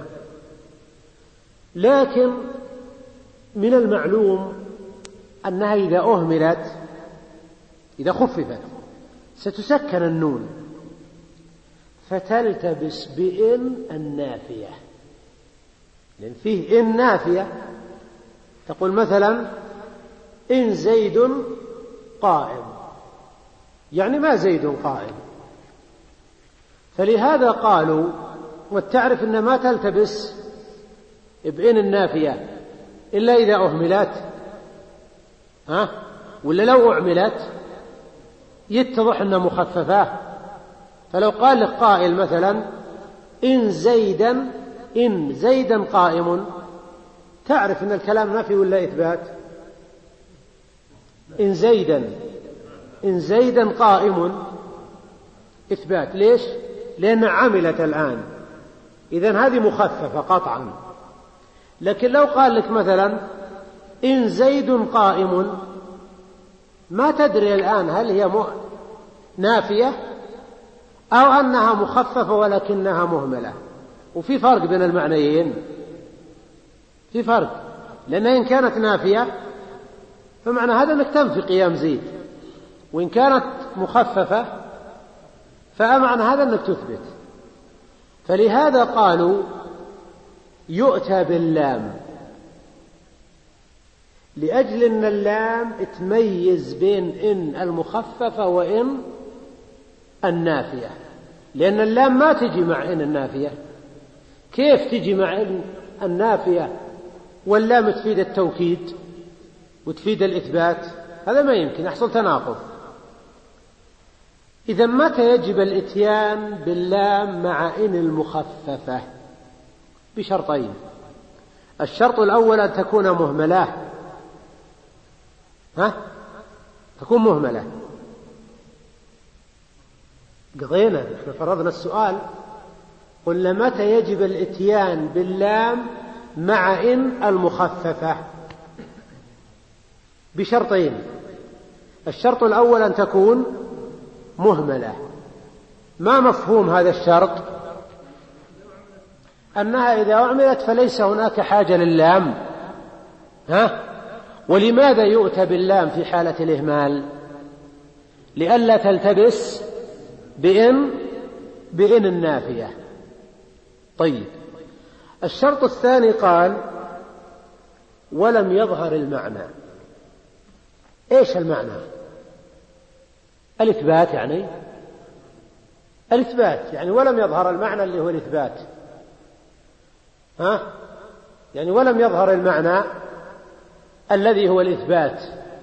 Speaker 1: لكن من المعلوم أنها إذا أهملت إذا خففت ستسكن النون فتلتبس بإن النافية، لأن فيه إن نافية. تقول مثلا إن زيد قائم، يعني ما زيد قائم. فلهذا قالوا وتعرف أن ما تلتبس بإن النافية إلا إذا أهملت، ها؟ ولا لو أعملت يتضح أنها مخففة. فلو قال لك قائل مثلا إن زيدا إن زيدا قائم، تعرف أن الكلام نفي ولا إثبات؟ إن زيدا إن زيدا قائم إثبات. ليش؟ لأن عملت الآن، إذن هذه مخففة قطعا. لكن لو قال لك مثلا إن زيد قائم، ما تدري الآن هل هي نافية أو أنها مخففة ولكنها مهملة. وفي فرق بين المعنيين، في فرق، لأن إن كانت نافية فمعنى هذا أنك تنفي قيام زيد، وإن كانت مخففة فمعنى هذا أنك تثبت. فلهذا قالوا يؤتى باللام، لأجل أن اللام تميز بين إن المخففة وإن النافية، لأن اللام ما تجي مع إن النافية. كيف تجي مع إن النافية واللام تفيد التوكيد وتفيد الإثبات؟ هذا ما يمكن، يحصل تناقض. إذا متى يجب الإتيان باللام مع إن المخففة؟ بشرطين. الشرط الأول أن تكون مهملة، ها؟ تكون مهملة. قضينا، احنا فرضنا السؤال، قلنا متى يجب الإتيان باللام مع إن المخففة؟ بشرطين. الشرط الأول أن تكون مهملة. ما مفهوم هذا الشرط؟ أنها إذا أعملت فليس هناك حاجة لللام، ها؟ ولماذا يؤتى باللام في حالة الإهمال؟ لئلا تلتبس بإن بإن النافية. طيب، الشرط الثاني قال ولم يظهر المعنى. إيش المعنى؟ الإثبات، يعني الإثبات يعني ولم يظهر المعنى اللي هو الإثبات، ها؟ يعني ولم يظهر المعنى الذي هو الإثبات.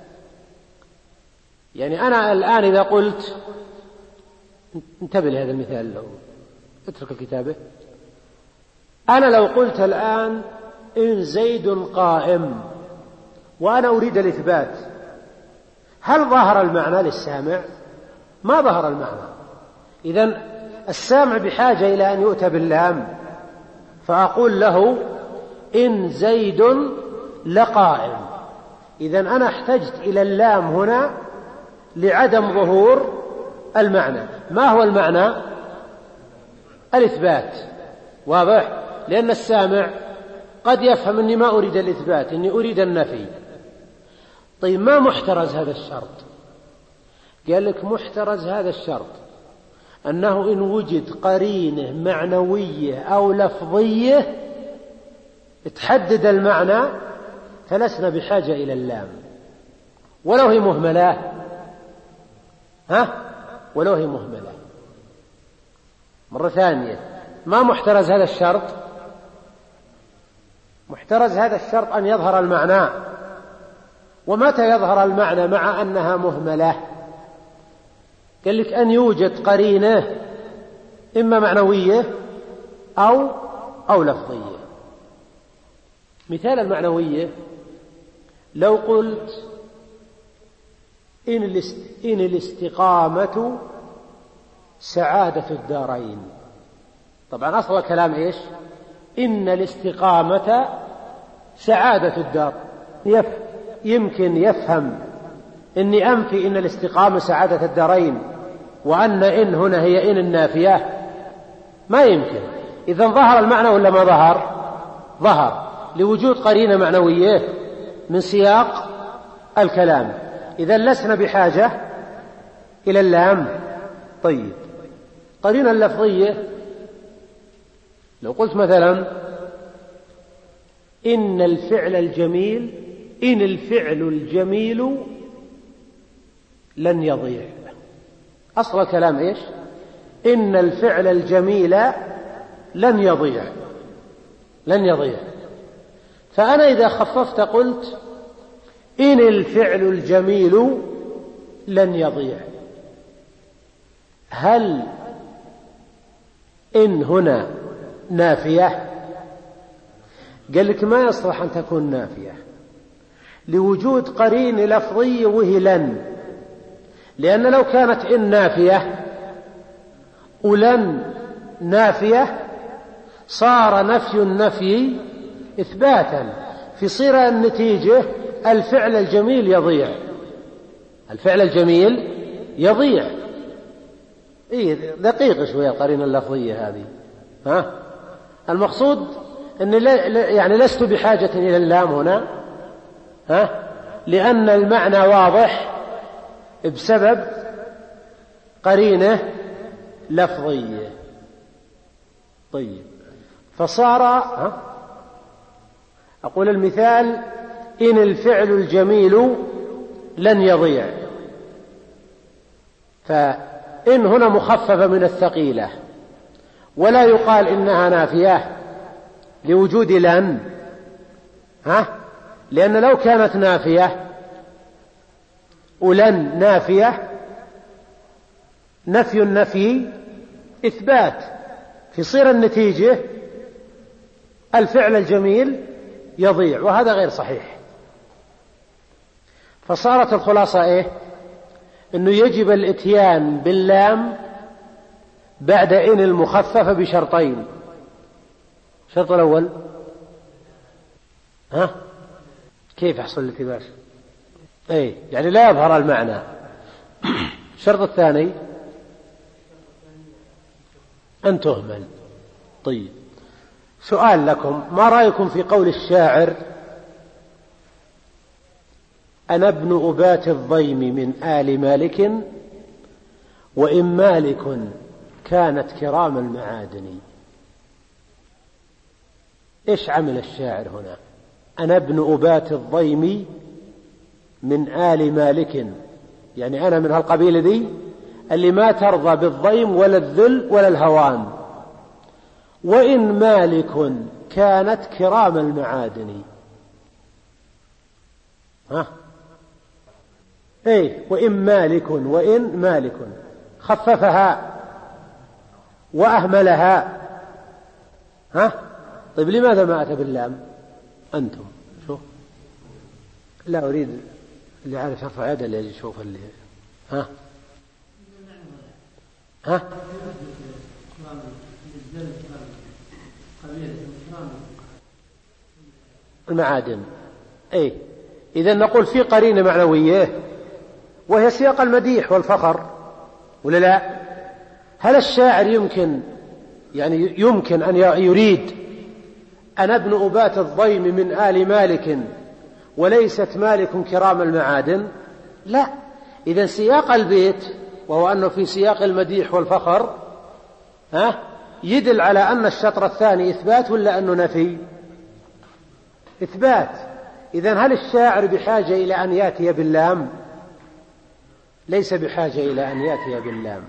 Speaker 1: يعني أنا الآن إذا قلت، انتبه لهذا المثال، لو اترك الكتابة. أنا لو قلت الآن إن زيد قائم وأنا أريد الإثبات، هل ظهر المعنى للسامع؟ ما ظهر المعنى. إذن السامع بحاجة إلى أن يؤتى باللام، فأقول له إن زيد لقائم. إذن أنا احتجت إلى اللام هنا لعدم ظهور المعنى. ما هو المعنى؟ الإثبات. واضح؟ لأن السامع قد يفهم أني ما أريد الإثبات، أني أريد النفي. طيب، ما محترز هذا الشرط؟ قال لك محترز هذا الشرط أنه إن وجد قرينة معنوية أو لفظية تحدد المعنى فلسنا بحاجة إلى اللام، ولو هي مهملة، ها؟ ولو هي مهملة. مرة ثانية، ما محترز هذا الشرط؟ محترز هذا الشرط أن يظهر المعنى. ومتى يظهر المعنى مع أنها مهملة؟ قال لك أن يوجد قرينة إما معنوية أو أو لفظية. مثال المعنوية، لو قلت إن الاستقامة سعادة الدارين. طبعا أصل الكلام إيش؟ إن الاستقامة سعادة الدار. يف يمكن يفهم إني أنفي إن الاستقامة سعادة الدارين وأن إن هنا هي إن النافية؟ ما يمكن. إذن ظهر المعنى ولا ما ظهر؟ ظهر، لوجود قرينة معنوية من سياق الكلام. إذن لسنا بحاجة إلى اللام. طيب، قرينة اللفظية، لو قلت مثلا إن الفعل الجميل إن الفعل الجميل لن يضيع. أصل الكلام إيش؟ إن الفعل الجميل لن يضيع، لن يضيع. فأنا إذا خففت قلت إن الفعل الجميل لن يضيع. هل إن هنا نافية؟ قال لك ما يصلح أن تكون نافية لوجود قرين لفظي وهي لن، لأن لو كانت إن نافية ولن نافية صار نفي النفي إثباتا، في صيغة النتيجة الفعل الجميل يضيع، الفعل الجميل يضيع. إيه دقيقة شوية القرينة اللفظية هذه. ها المقصود أن يعني لست بحاجة إلى اللام هنا، ها لأن المعنى واضح بسبب قرينة لفظية. طيب فصار ها أقول المثال إن الفعل الجميل لن يضيع، فإن هنا مخففة من الثقيلة، ولا يقال إنها نافية لوجود لن، ها لأن لو كانت نافية ولن نافية نفي النفي إثبات، في صير النتيجة الفعل الجميل يضيع، وهذا غير صحيح. فصارت الخلاصة إيه؟ إنه يجب الإتيان باللام بعد إن المخففة بشرطين. الشرط الأول ها كيف يحصل الالتباس؟ أي يعني لا يظهر المعنى. الشرط الثاني أن تهمل. طيب سؤال لكم، ما رأيكم في قول الشاعر أنا ابن أبات الضيم من آل مالك وإن مالك كانت كرام المعادن؟ إيش عمل الشاعر هنا؟ أنا ابن أبات الضيم من آل مالك، يعني أنا من هالقبيلة دي اللي ما ترضى بالضيم ولا الذل ولا الهوان، وإن مالك كانت كرام المعادن. ها ايه وإن مالك، وإن مالك خففها وأهملها. ها طيب لماذا ما أتى باللام؟ أنتم شوف، لا أريد اللي عارف يرفع يده اللي يجي يشوف اللي ها ها المعادن. اي إذا نقول في قرينة معنوية وهي سياق المديح والفخر، ولا لا؟ هل الشاعر يمكن يعني يمكن أن يريد أنا ابن أبات الضيم من آل مالك وليست مالك كرام المعادن؟ لا. إذا سياق البيت وهو أنه في سياق المديح والفخر ها يدل على أن الشطر الثاني إثبات ولا أنه نفي؟ إثبات. إذن هل الشاعر بحاجة إلى أن يأتي باللام؟ ليس بحاجة إلى أن يأتي باللام.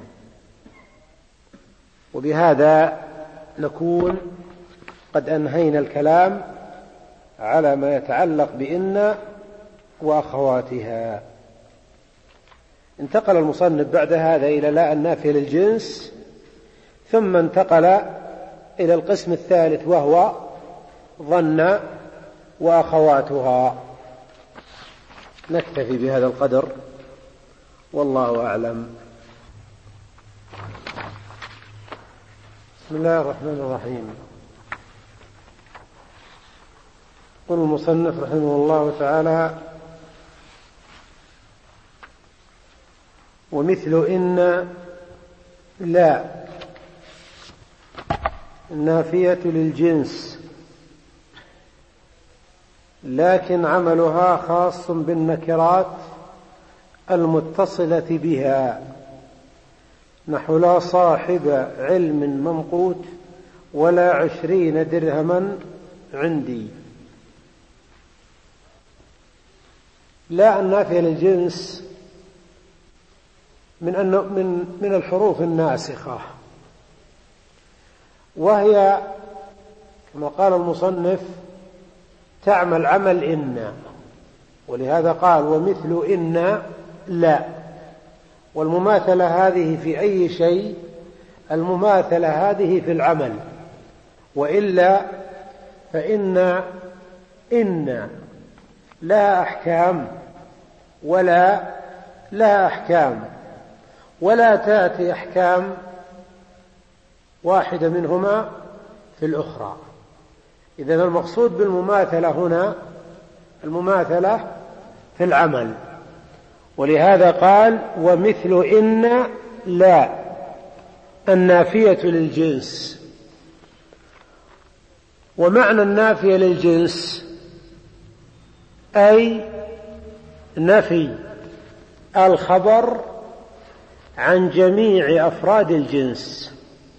Speaker 1: وبهذا نكون قد أنهينا الكلام على ما يتعلق بإن وأخواتها. انتقل المصنف بعد هذا إلى لا النافية للجنس، ثم انتقل إلى القسم الثالث وهو ظن وأخواتها. نكتفي بهذا القدر والله أعلم. بسم الله الرحمن الرحيم. يقول المصنف رحمه الله تعالى: ومثل إن لا النافية للجنس، لكن عملها خاص بالنكرات المتصلة بها، نحو لا صاحب علم ممقوت ولا عشرين درهما عندي. لا النافية للجنس من من من الحروف الناسخة، وهي كما قال المصنف تعمل عمل إن، ولهذا قال ومثل إن لا. والمماثلة هذه في أي شيء؟ المماثلة هذه في العمل، وإلا فإن إن لا أحكام ولا لا أحكام، ولا تأتي أحكام واحدة منهما في الأخرى. إذن المقصود بالمماثلة هنا المماثلة في العمل، ولهذا قال ومثل إن لا النافية للجنس. ومعنى النافية للجنس أي نفي الخبر عن جميع أفراد الجنس،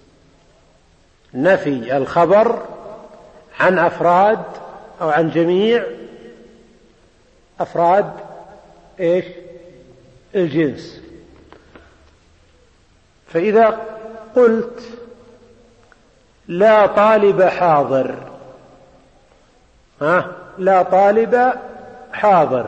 Speaker 1: نفي الخبر عن أفراد أو عن جميع أفراد إيش؟ الجنس. فإذا قلت لا طالب حاضر، ها لا طالب حاضر،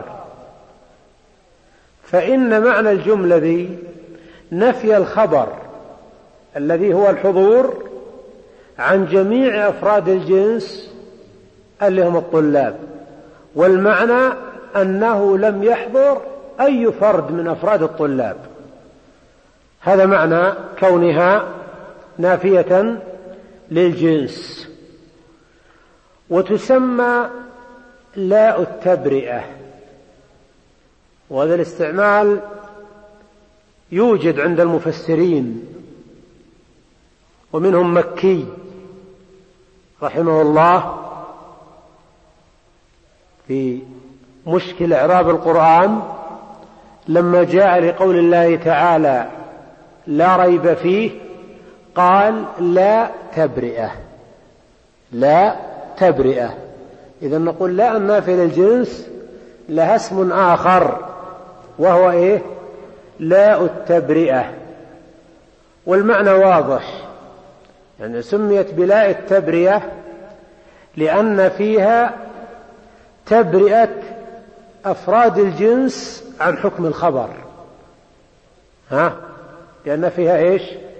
Speaker 1: فإن معنى الجملة ذي نفي الخبر الذي هو الحضور عن جميع أفراد الجنس اللي هم الطلاب، والمعنى أنه لم يحضر أي فرد من أفراد الطلاب. هذا معنى كونها نافية للجنس. وتسمى لاء التبرئة، وهذا الاستعمال يوجد عند المفسرين، ومنهم مكي رحمه الله في مشكل إعراب القرآن لما جاء لقول الله تعالى لا ريب فيه قال لا تبرئة، لا تبرئة. إذا نقول لا النافية للجنس لها اسم آخر وهو إيه؟ لاء التبرئة. والمعنى واضح، يعني سميت بلاء التبرئة لأن فيها تبرئة أفراد الجنس عن حكم الخبر، ها لأن فيها إيش؟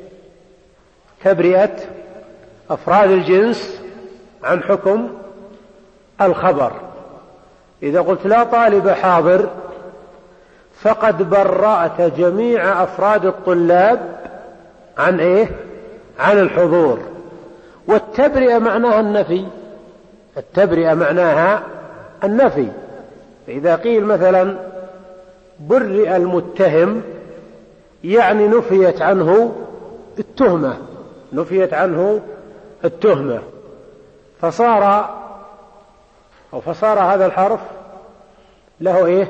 Speaker 1: تبرئة أفراد الجنس عن حكم الخبر. إذا قلت لا طالب حاضر فقد برأت جميع أفراد الطلاب عن إيه؟ عن الحضور. والتبرئة معناها النفي، التبرئة معناها النفي. فإذا قيل مثلا برئ المتهم يعني نفيت عنه التهمة، نفيت عنه التهمة، فصار أو فصار هذا الحرف له إيه؟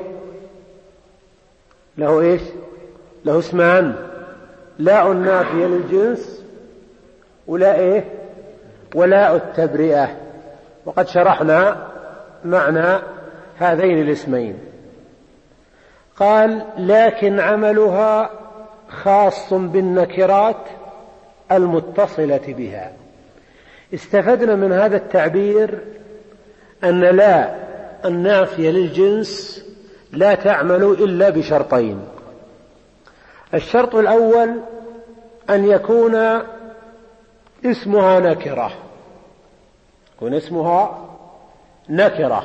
Speaker 1: له إيش؟ له اسمان، لاء النافية للجنس ولا إيه؟ ولاء التبرئة. وقد شرحنا معنى هذين الاسمين. قال لكن عملها خاص بالنكرات المتصلة بها. استفدنا من هذا التعبير أن لا النافية للجنس لا تعمل إلا بشرطين. الشرط الأول أن يكون اسمها نكرة، يكون اسمها نكرة.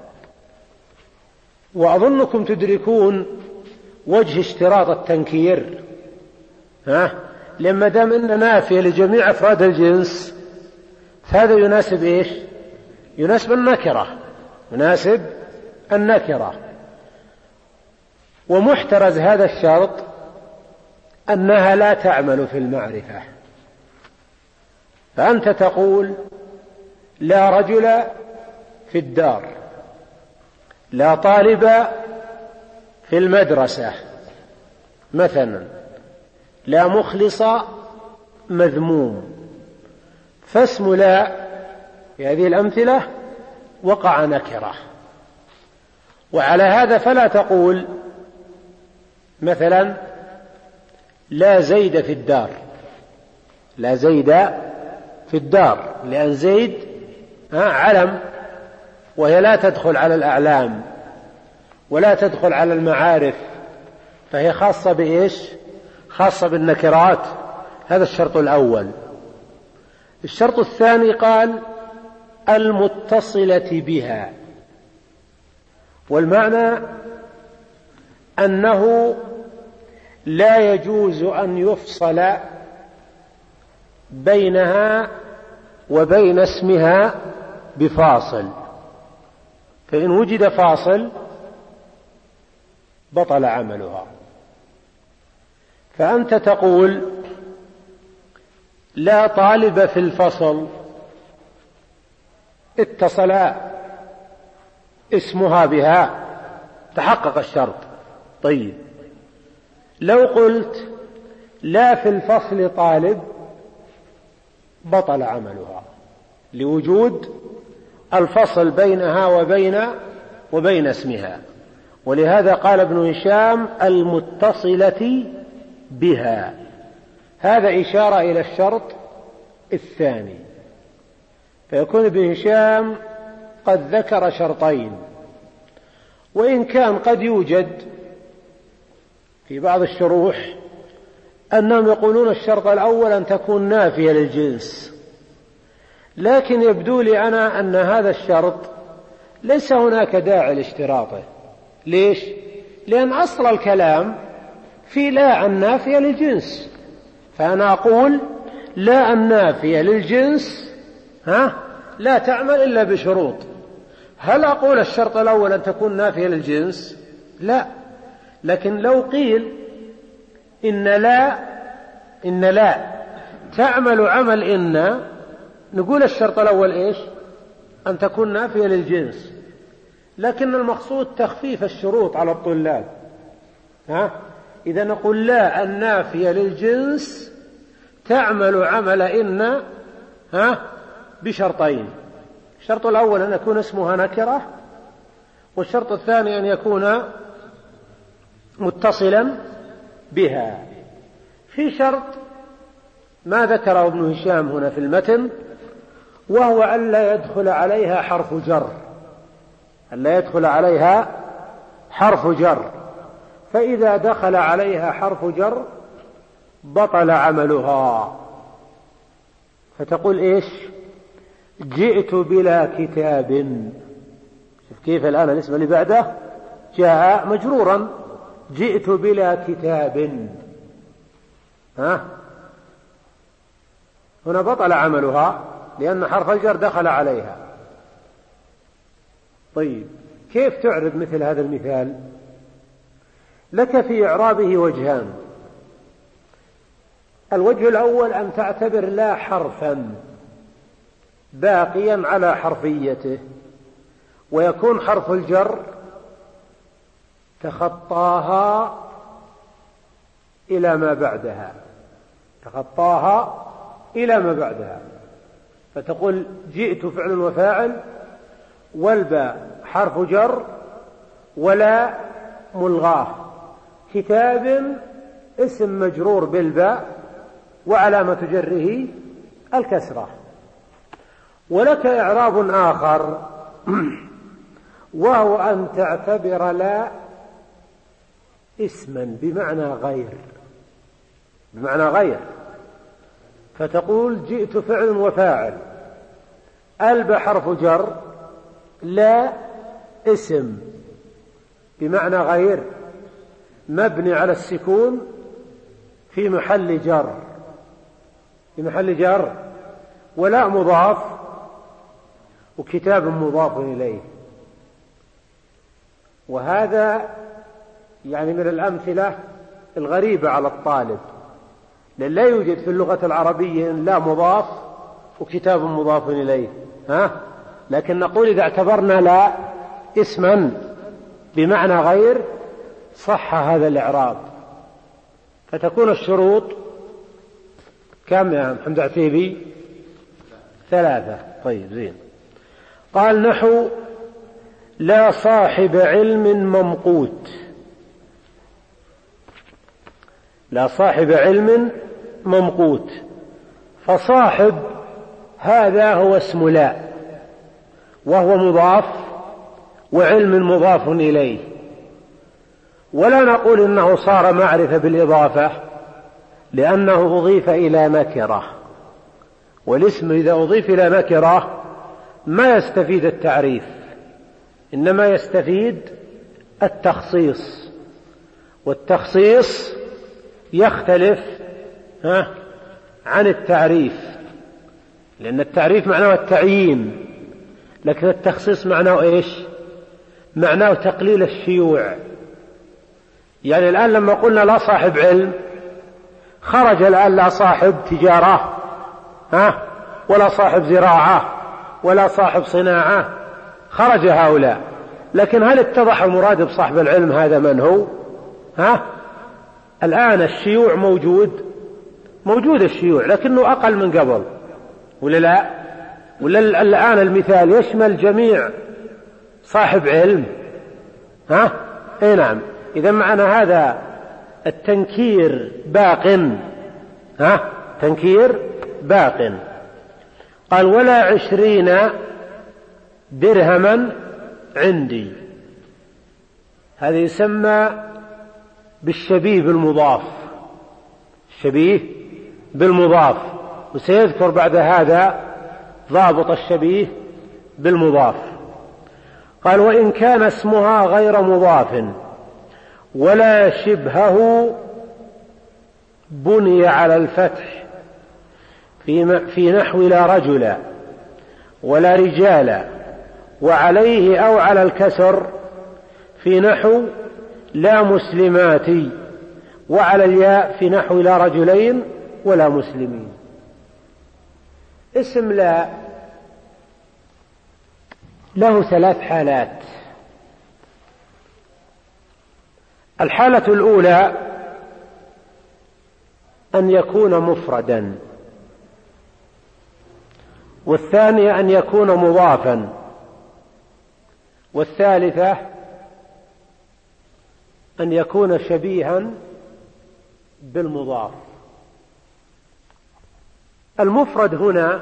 Speaker 1: وأظنكم تدركون وجه اشتراط التنكير، ها لما دام إن نافية لجميع أفراد الجنس فهذا يناسب إيش؟ يناسب النكرة، يناسب النكرة. ومحترز هذا الشرط أنها لا تعمل في المعرفة. فأنت تقول لا رجل في الدار، لا طالب في المدرسة مثلا، لا مخلص مذموم. فاسم لا في هذه الأمثلة وقع نكرة. وعلى هذا فلا تقول مثلا لا زيد في الدار، لا زيد في الدار، لأن زيد علم وهي لا تدخل على الأعلام ولا تدخل على المعارف، فهي خاصة بإيش؟ خاصة بالنكرات. هذا الشرط الأول. الشرط الثاني قال المتصلة بها، والمعنى أنه لا يجوز أن يفصل بينها وبين اسمها بفاصل، فإن وجد فاصل بطل عملها. فأنت تقول لا طالب في الفصل اتصل اسمها بها، تحقق الشرط. طيب، لو قلت لا في الفصل طالب بطل عملها لوجود الفصل بينها وبين وبين اسمها. ولهذا قال ابن هشام المتصلة بها. هذا إشارة إلى الشرط الثاني، فيكون ابن هشام قد ذكر شرطين، وإن كان قد يوجد في بعض الشروح أنهم يقولون الشرط الأول أن تكون نافية للجنس، لكن يبدو لي أنا أن هذا الشرط ليس هناك داعي لاشتراطه. ليش؟ لأن أصل الكلام في لا النافية للجنس، فأنا أقول لا النافية للجنس ها لا تعمل إلا بشروط. هل أقول الشرط الأول أن تكون نافية للجنس؟ لا. لكن لو قيل إن لا إن لا تعمل عمل إن، نقول الشرط الأول إيش؟ أن تكون نافية للجنس، لكن المقصود تخفيف الشروط على الطلاب. ها؟ إذا نقول لا النافية للجنس تعمل عمل إن ها بشرطين: الشرط الأول أن يكون اسمها نكرة، والشرط الثاني أن يكون متصلا بها. في شرط ما ذكره ابن هشام هنا في المتن، وهو ألا يدخل عليها حرف جر، ألا يدخل عليها حرف جر، فإذا دخل عليها حرف جر بطل عملها. فتقول إيش؟ جئت بلا كتاب. شوف كيف الآن الاسم اللي بعده جاء مجرورا، جئت بلا كتاب. ها؟ هنا بطل عملها لأن حرف الجر دخل عليها. طيب، كيف تعرب مثل هذا المثال؟ لك في إعرابه وجهان. الوجه الأول أن تعتبر لا حرفا باقيا على حرفيته، ويكون حرف الجر تخطاها إلى ما بعدها، تخطاها إلى ما بعدها. فتقول جئت فعل وفاعل، والباء حرف جر، ولا ملغاه، كتاب اسم مجرور بالباء وعلامة جره الكسرة. ولك إعراب آخر، وهو أن تعتبر لا اسما بمعنى غير، بمعنى غير. فتقول جئت فعل وفاعل، الب حرف جر، لا اسم بمعنى غير مبني على السكون في محل جر، في محل جر، ولا مضاف، وكتاب مضاف إليه. وهذا يعني من الأمثلة الغريبة على الطالب، لأن لا يوجد في اللغة العربية لا مضاف وكتاب مضاف إليه. ها؟ لكن نقول إذا اعتبرنا لا اسما بمعنى غير صح هذا الإعراب. فتكون الشروط كم يا محمد عتيبي؟ ثلاثة. طيب زين. قال نحو لا صاحب علم ممقوت، لا صاحب علم ممقوت، فصاحب هذا هو اسم لا، وهو مضاف وعلم مضاف إليه، ولا نقول إنه صار معرفة بالإضافة لأنه أضيف إلى نكرة، والاسم إذا أضيف إلى نكرة ما يستفيد التعريف، إنما يستفيد التخصيص، والتخصيص يختلف ها عن التعريف، لأن التعريف معناه التعيين، لكن التخصيص معناه إيش؟ معناه تقليل الشيوع. يعني الآن لما قلنا لا صاحب علم، خرج الآن لا صاحب تجارة ها ولا صاحب زراعة ولا صاحب صناعة، خرج هؤلاء، لكن هل اتضح المراد بصاحب العلم هذا من هو؟ ها الآن الشيوع موجود موجود الشيوع، لكنه أقل من قبل، ولا لا؟ ولا الآن المثال يشمل جميع صاحب علم؟ ها اي نعم. إذا معنى هذا التنكير باق، ها تنكير باق. قال ولا عشرين درهما عندي، هذا يسمى بالشبيه بالمضاف، الشبيه بالمضاف، وسيذكر بعد هذا ضابط الشبيه بالمضاف. قال وإن كان اسمها غير مضاف ولا شبهه بني على الفتح في نحو لا رجل ولا رجال، وعليه أو على الكسر في نحو لا مسلمات، وعلى الياء في نحو لا رجلين ولا مسلمين. اسم لا له ثلاث حالات. الحالة الأولى أن يكون مفردا، والثانية أن يكون مضافا، والثالثة أن يكون شبيها بالمضاف. المفرد هنا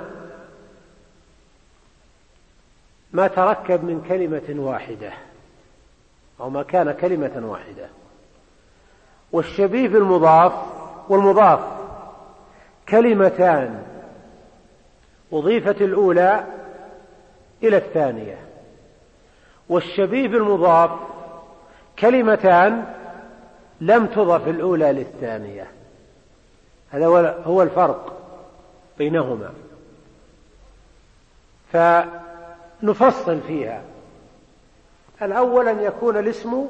Speaker 1: ما تركب من كلمة واحدة أو ما كان كلمة واحدة، والشبيه بالمضاف والمضاف كلمتان أضيفت الأولى إلى الثانية، والشبيه بالمضاف كلمتان لم تضف الأولى للثانية. هذا هو الفرق بينهما، فنفصل فيها. الأول أن يكون الاسم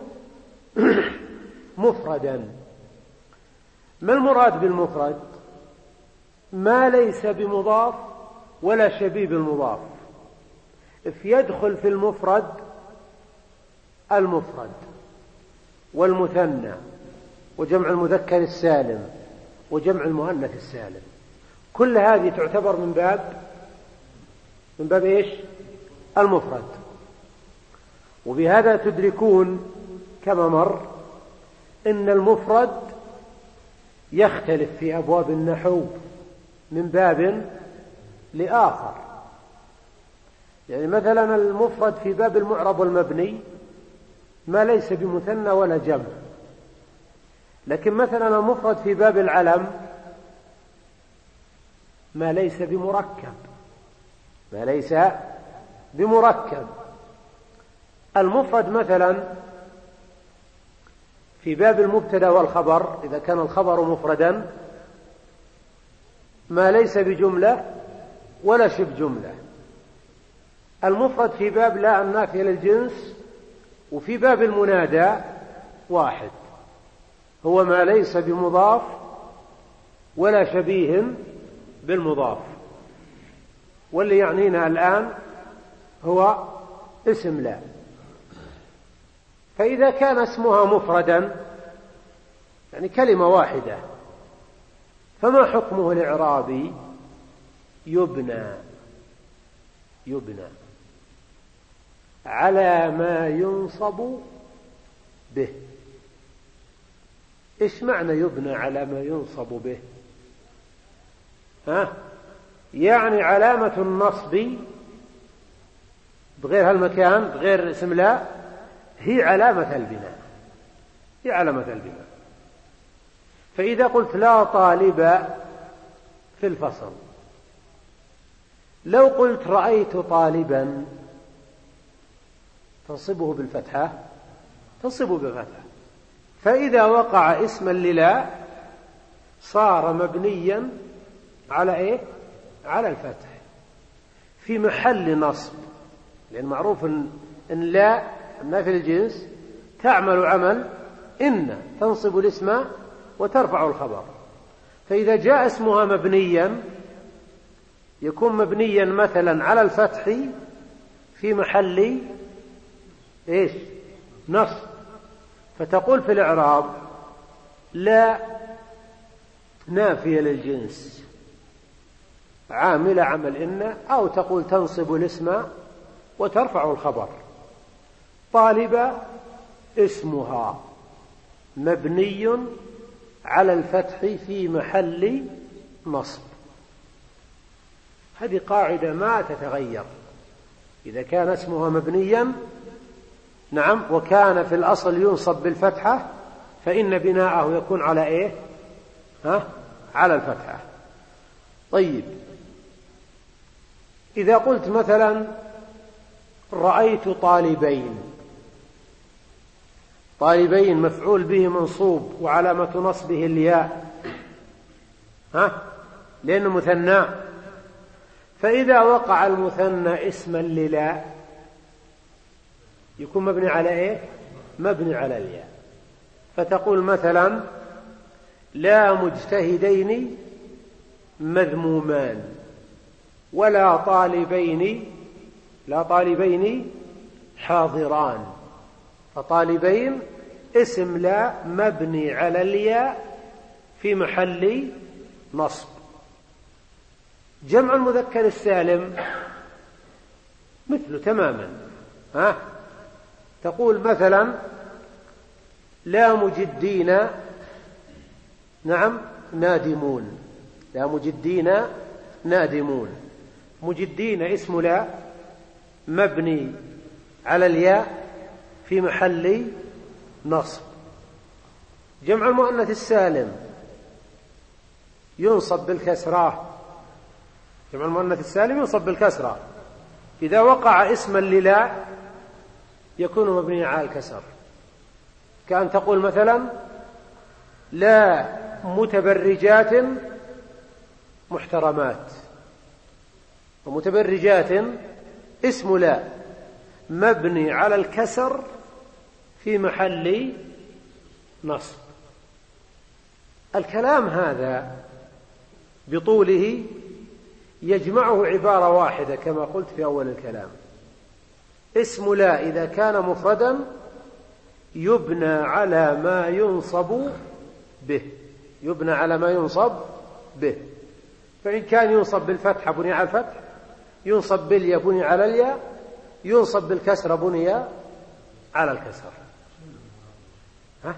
Speaker 1: مفردا. ما المراد بالمفرد؟ ما ليس بمضاف ولا شبيه بالمضاف، يدخل في المفرد المفرد والمثنى وجمع المذكر السالم وجمع المؤنث السالم، كل هذه تعتبر من باب من باب ايش؟ المفرد. وبهذا تدركون كما مر ان المفرد يختلف في ابواب النحو من باب لآخر. يعني مثلا المفرد في باب المعرب والمبني ما ليس بمثنى ولا جمع، لكن مثلا المفرد في باب العلم ما ليس بمركب ما ليس بمركب. المفرد مثلا في باب المبتدأ والخبر إذا كان الخبر مفردا ما ليس بجملة ولا شبه جملة. المفرد في باب لا النافية للجنس وفي باب المنادى واحد، هو ما ليس بمضاف ولا شبيه بالمضاف. واللي يعنينا الآن هو اسم لا. فإذا كان اسمها مفردا يعني كلمة واحدة، فما حكمه الإعرابي؟ يبنى يبنى على ما ينصب به. إيش معنى يبنى على ما ينصب به؟ ها؟ يعني علامة النصب بغير هالمكان بغير اسم لا هي علامة البناء، هي علامة البناء. فإذا قلت لا طالب في الفصل، لو قلت رأيت طالبا تنصبه بالفتحة، تنصبه بالفتحة. فإذا وقع اسما للا صار مبنيا على إيه؟ على الفتح في محل نصب، لأن معروف إن, إن لا النافية للجنس تعمل عمل إن، تنصب الاسم وترفع الخبر. فإذا جاء اسمها مبنيا يكون مبنيا مثلا على الفتح في محل إيش؟ نصب. فتقول في الإعراب لا نافية للجنس عامل عمل إن، أو تقول تنصب الاسم وترفع الخبر. طالب اسمها مبني على الفتح في محل نصب. هذه قاعدة ما تتغير. إذا كان اسمها مبنيا نعم وكان في الأصل ينصب بالفتحة فإن بناءه يكون على إيه؟ ها؟ على الفتحة. طيب إذا قلت مثلا رأيت طالبين، طالبين مفعول به منصوب وعلامة نصبه الياء، ها؟ لأنه مثنى. فإذا وقع المثنى اسما للا يكون مبني على إيه؟ مبني على الياء. فتقول مثلا لا مجتهدين مذمومان ولا طالبين، لا طالبين حاضران. فطالبين اسم لا مبني على الياء في محل نصب. جمع المذكر السالم مثله تماما، ها؟ تقول مثلا لا مجدين نعم نادمون، لا مجدين نادمون. مجدين اسم لا مبني على الياء في محل نصب. جمع المؤنث السالم ينصب بالكسرة، جمع المؤنث السالم ينصب بالكسرة. إذا وقع اسما للا يكون مبني على الكسر، كأن تقول مثلا لا متبرجات محترمات. ومتبرجات اسم لا مبني على الكسر في محل نصب. الكلام هذا بطوله يجمعه عبارة واحدة كما قلت في أول الكلام. اسم لا إذا كان مفردا يبنى على ما ينصب به، يبنى على ما ينصب به. فإن كان ينصب بالفتحة بني على الفتح، ينصب بالياء بني على الياء، ينصب بالكسر بني على الكسر. ها؟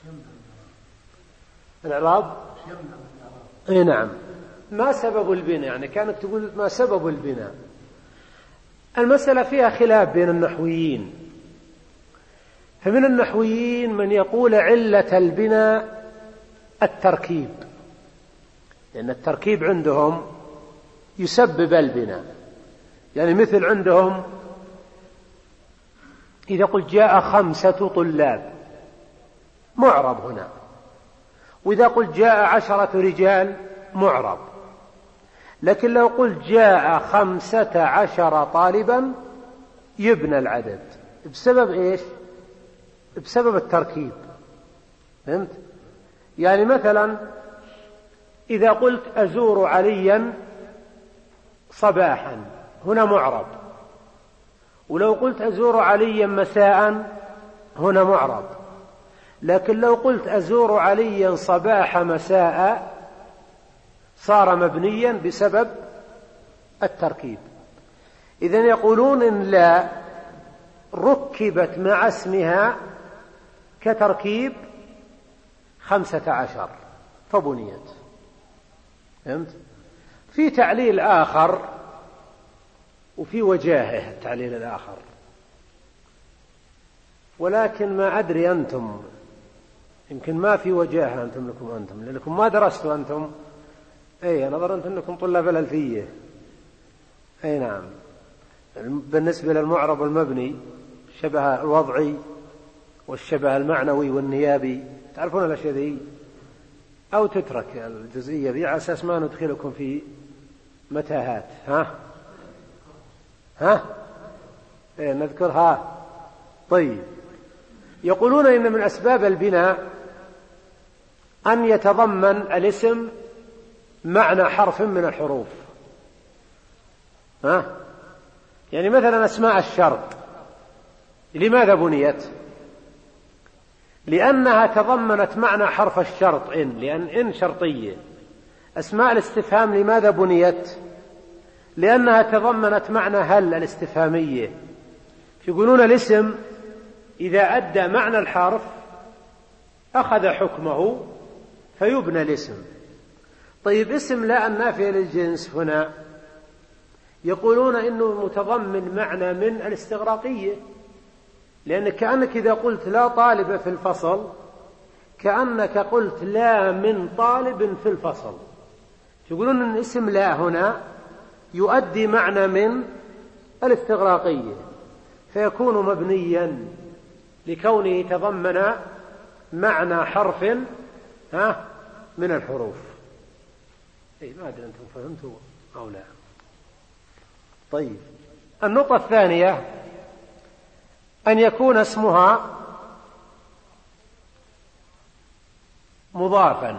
Speaker 1: الإعراب؟ اي نعم. ما سبب البناء؟ يعني كانت تقول ما سبب البناء. المسألة فيها خلاف بين النحويين، فمن النحويين من يقول علة البناء التركيب، لأن التركيب عندهم يسبب البناء. يعني مثل عندهم إذا قلت جاء خمسة طلاب معرب هنا، وإذا قلت جاء عشرة رجال معرب. لكن لو قلت جاء خمسة عشر طالبا يبنى العدد بسبب إيش؟ بسبب التركيب. فهمت؟ يعني مثلا إذا قلت أزور عليا صباحا هنا معرب، ولو قلت أزور عليا مساء هنا معرب. لكن لو قلت أزور عليا صباح مساء صار مبنيا بسبب التركيب. إذن يقولون إن لا ركبت مع اسمها كتركيب خمسة عشر فبنيت. فهمت؟ في تعليل آخر وفي وجاهه التعليل الآخر، ولكن ما أدري أنتم يمكن ما في وجاهة أنتم لكم أنتم لأنكم ما درستوا أنتم. أي أنا ظننت أنكم طلاب الألفية. أي نعم. بالنسبة للمعرب والمبني الشبه الوضعي والشبه المعنوي والنيابي تعرفون الأشياء ذي، أو تترك الجزئية ذي على أساس ما ندخلكم في متاهات. ها ها إيه نذكرها. طيب، يقولون إن من أسباب البناء أن يتضمن الاسم معنى حرف من الحروف. ها يعني مثلا أسماء الشرط لماذا بنيت؟ لأنها تضمنت معنى حرف الشرط إن، لأن إن شرطية. أسماء الاستفهام لماذا بنيت؟ لأنها تضمنت معنى هل الاستفهامية. يقولون الاسم إذا أدى معنى الحرف أخذ حكمه فيبنى الاسم. طيب اسم لا النافية للجنس هنا يقولون إنه متضمن معنى من الاستغراقية، لأن كأنك إذا قلت لا طالب في الفصل كأنك قلت لا من طالب في الفصل. يقولون أن اسم لا هنا يؤدي معنى من الاستغراقية فيكون مبنيا لكونه تضمن معنى حرف ها من الحروف. أي ما أدري أنتم فهمتوا أو لا. طيب، النقطة الثانية أن يكون اسمها مضافا،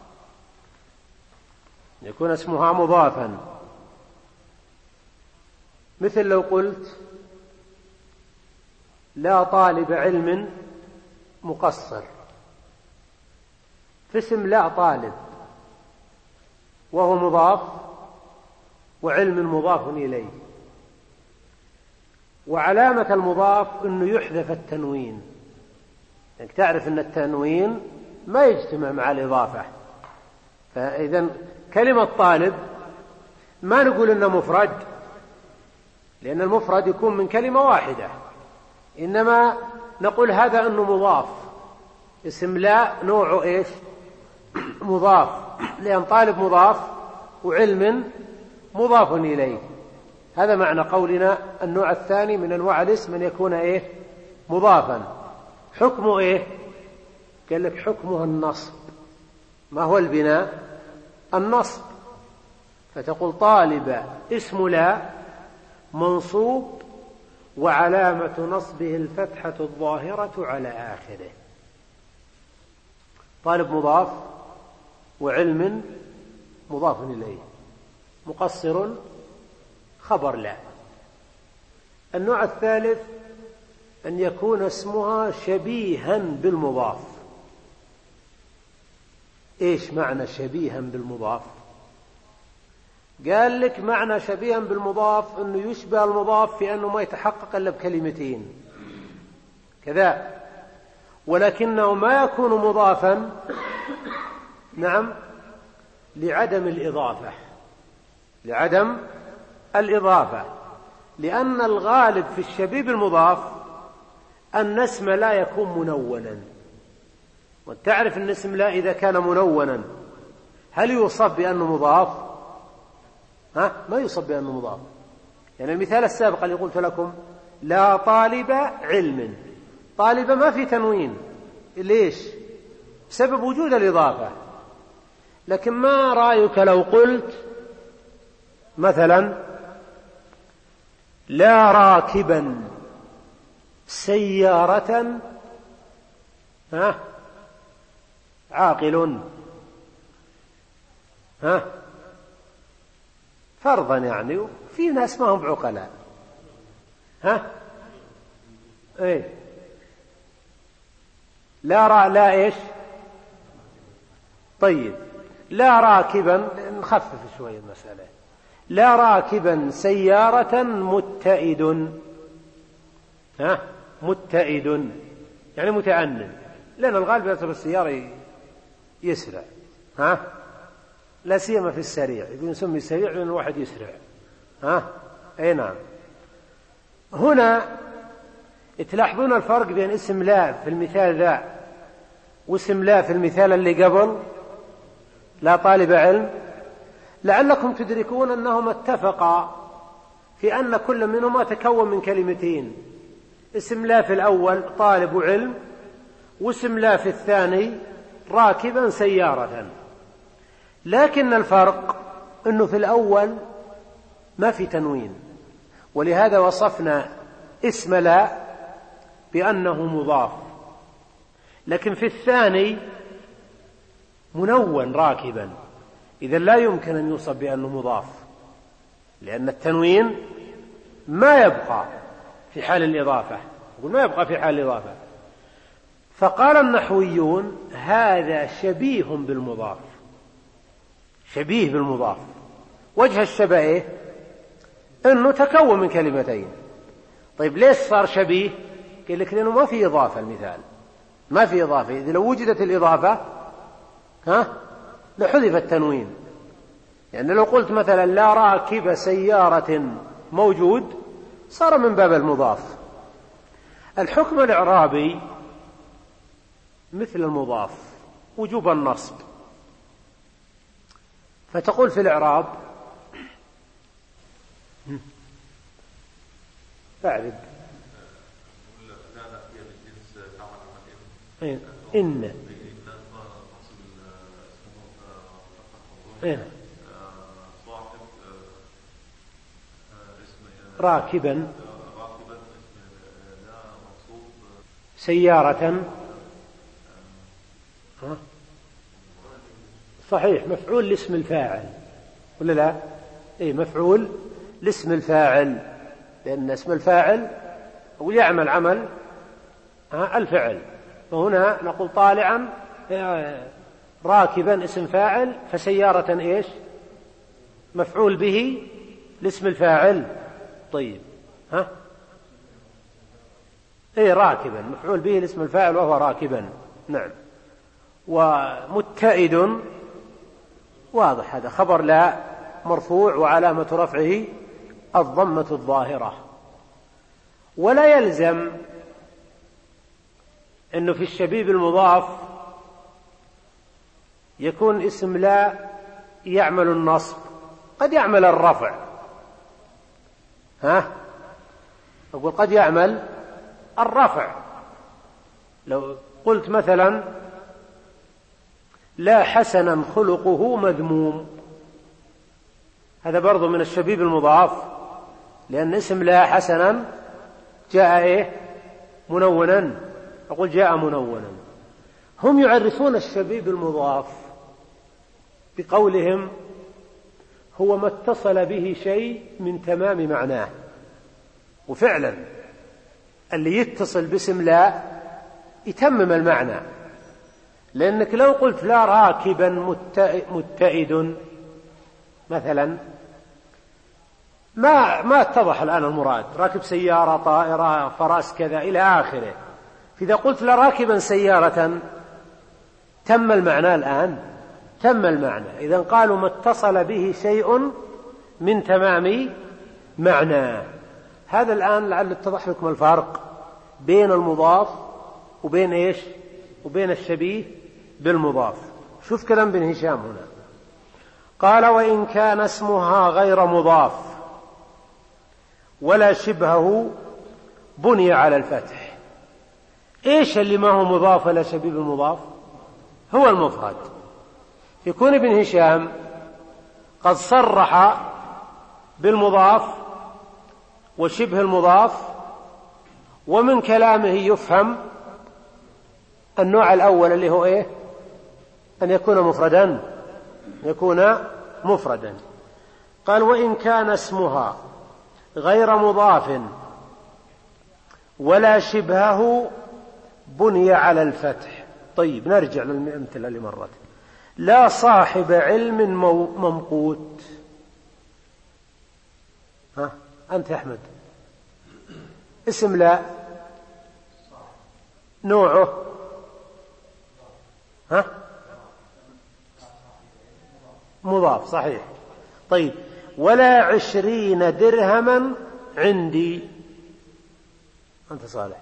Speaker 1: يكون اسمها مضافا. مثل لو قلت لا طالب علم مقصر، فاسم لا طالب وهو مضاف وعلم مضاف إليه، وعلامة المضاف أنه يحذف التنوين، يعني تعرف أن التنوين ما يجتمع مع الإضافة. فإذا كلمة طالب ما نقول أنه مفرد، لأن المفرد يكون من كلمة واحدة، إنما نقول هذا أنه مضاف. اسم لا نوعه إيش؟ مضاف، لأن طالب مضاف وعلم مضاف إليه. هذا معنى قولنا النوع الثاني من أنواع الاسم أن يكون إيه؟ مضافا. حكمه إيه؟ قال لك حكمه النصب. ما هو البناء؟ النصب. فتقول طالب اسم لا منصوب وعلامة نصبه الفتحة الظاهرة على آخره. طالب مضاف وعلم مضاف إليه. مقصر خبر لا. النوع الثالث أن يكون اسمها شبيها بالمضاف. إيش معنى شبيها بالمضاف؟ قال لك معنى شبيها بالمضاف أنه يشبه المضاف في أنه ما يتحقق إلا بكلمتين كذا، ولكنه ما يكون مضافا نعم لعدم الإضافة، لعدم الإضافة، لأن الغالب في الشبيه بالمضاف أن اسم لا يكون منونا. وتعرف أن اسم لا إذا كان منونا هل يوصف بأنه مضاف؟ ها؟ ما يوصف بأنه مضاف. يعني المثال السابق اللي قلت لكم لا طالب علم، طالب ما في تنوين، ليش؟ بسبب وجود الإضافة. لكن ما رأيك لو قلت مثلا لا راكبا سيارة ها عاقل، ها فرضا يعني في ناس ما هم بعقلاء، ها ايه لا را لا ايش طيب لا راكبا، نخفف شوية المسألة، لا راكبا سيارة متئد، ها متئد يعني متأنن، لأن الغالب يركب السيارة يسرع، ها لا سيما في السريع، يقول نسمي السريع لأن الواحد يسرع، ها أي نعم. هنا تلاحظون الفرق بين اسم لا في المثال ذا واسم لا في المثال اللي قبل، لا طالب علم، لعلكم تدركون أنهما اتفقا في أن كل منهما تكون من كلمتين، اسم لا في الأول طالب علم، واسم لا في الثاني راكبا سيارة. لكن الفرق أنه في الأول ما في تنوين، ولهذا وصفنا اسم لا بأنه مضاف، لكن في الثاني منون راكبا، إذن لا يمكن أن يوصف بأنه مضاف، لأن التنوين ما يبقى في حال الإضافة، ما يبقى في حال الإضافة. فقال النحويون هذا شبيه بالمضاف، شبيه بالمضاف. وجه الشبه إيه؟ أنه تكون من كلمتين. طيب ليش صار شبيه؟ قال لك لأنه ما في إضافة، المثال ما في إضافة، إذا لو وجدت الإضافة ها لحذف التنوين. يعني لو قلت مثلا لا راكب سيارة موجود صار من باب المضاف. الحكم الإعرابي مثل المضاف وجوب النصب، فتقول في الإعراب أعرب إن إيه؟ راكبا سيارة صحيح، مفعول لاسم الفاعل ولا لا؟ إيه مفعول لاسم الفاعل، لأن اسم الفاعل ويعمل عمل الفعل. فهنا نقول طالعا راكبا اسم فاعل، فسيارة إيش؟ مفعول به لاسم الفاعل. طيب ها إيه راكبا مفعول به لاسم الفاعل وهو راكبا. نعم. ومتئد واضح، هذا خبر لا مرفوع وعلامة رفعه الضمة الظاهرة. ولا يلزم أنه في الشبيب المضاف يكون اسم لا يعمل النصب، قد يعمل الرفع. ها أقول قد يعمل الرفع. لو قلت مثلا لا حسنا خلقه مذموم، هذا برضو من الشبيب المضاف، لأن اسم لا حسنا جاء إيه؟ منونا. أقول جاء منونا. هم يعرفون الشبيب المضاف بقولهم هو ما اتصل به شيء من تمام معناه. وفعلا اللي يتصل باسم لا يتمم المعنى، لأنك لو قلت لا راكبا متئد مثلا ما ما اتضح الآن المراد، راكب سيارة طائرة فرس كذا إلى آخره. فإذا قلت لا راكبا سيارة تم المعنى الآن، تم المعنى. إذن قالوا ما اتصل به شيء من تمام معناه. هذا الآن لعل اتضح لكم الفرق بين المضاف وبين إيش؟ وبين الشبيه بالمضاف. شوف كلام بن هشام هنا، قال وإن كان اسمها غير مضاف ولا شبهه بني على الفتح. إيش اللي ما هو مضاف ولا شبيه بالمضاف؟ هو المفرد. يكون ابن هشام قد صرح بالمضاف وشبه المضاف، ومن كلامه يفهم النوع الأول اللي هو إيه؟ أن يكون مفردا، يكون مفردا. قال وإن كان اسمها غير مضاف ولا شبهه بني على الفتح. طيب نرجع للأمثلة اللي مرت. لا صاحب علم ممقوت. ها أنت يا أحمد اسم لا نوعه ها مضاف صحيح. طيب ولا عشرين درهما عندي. أنت صالح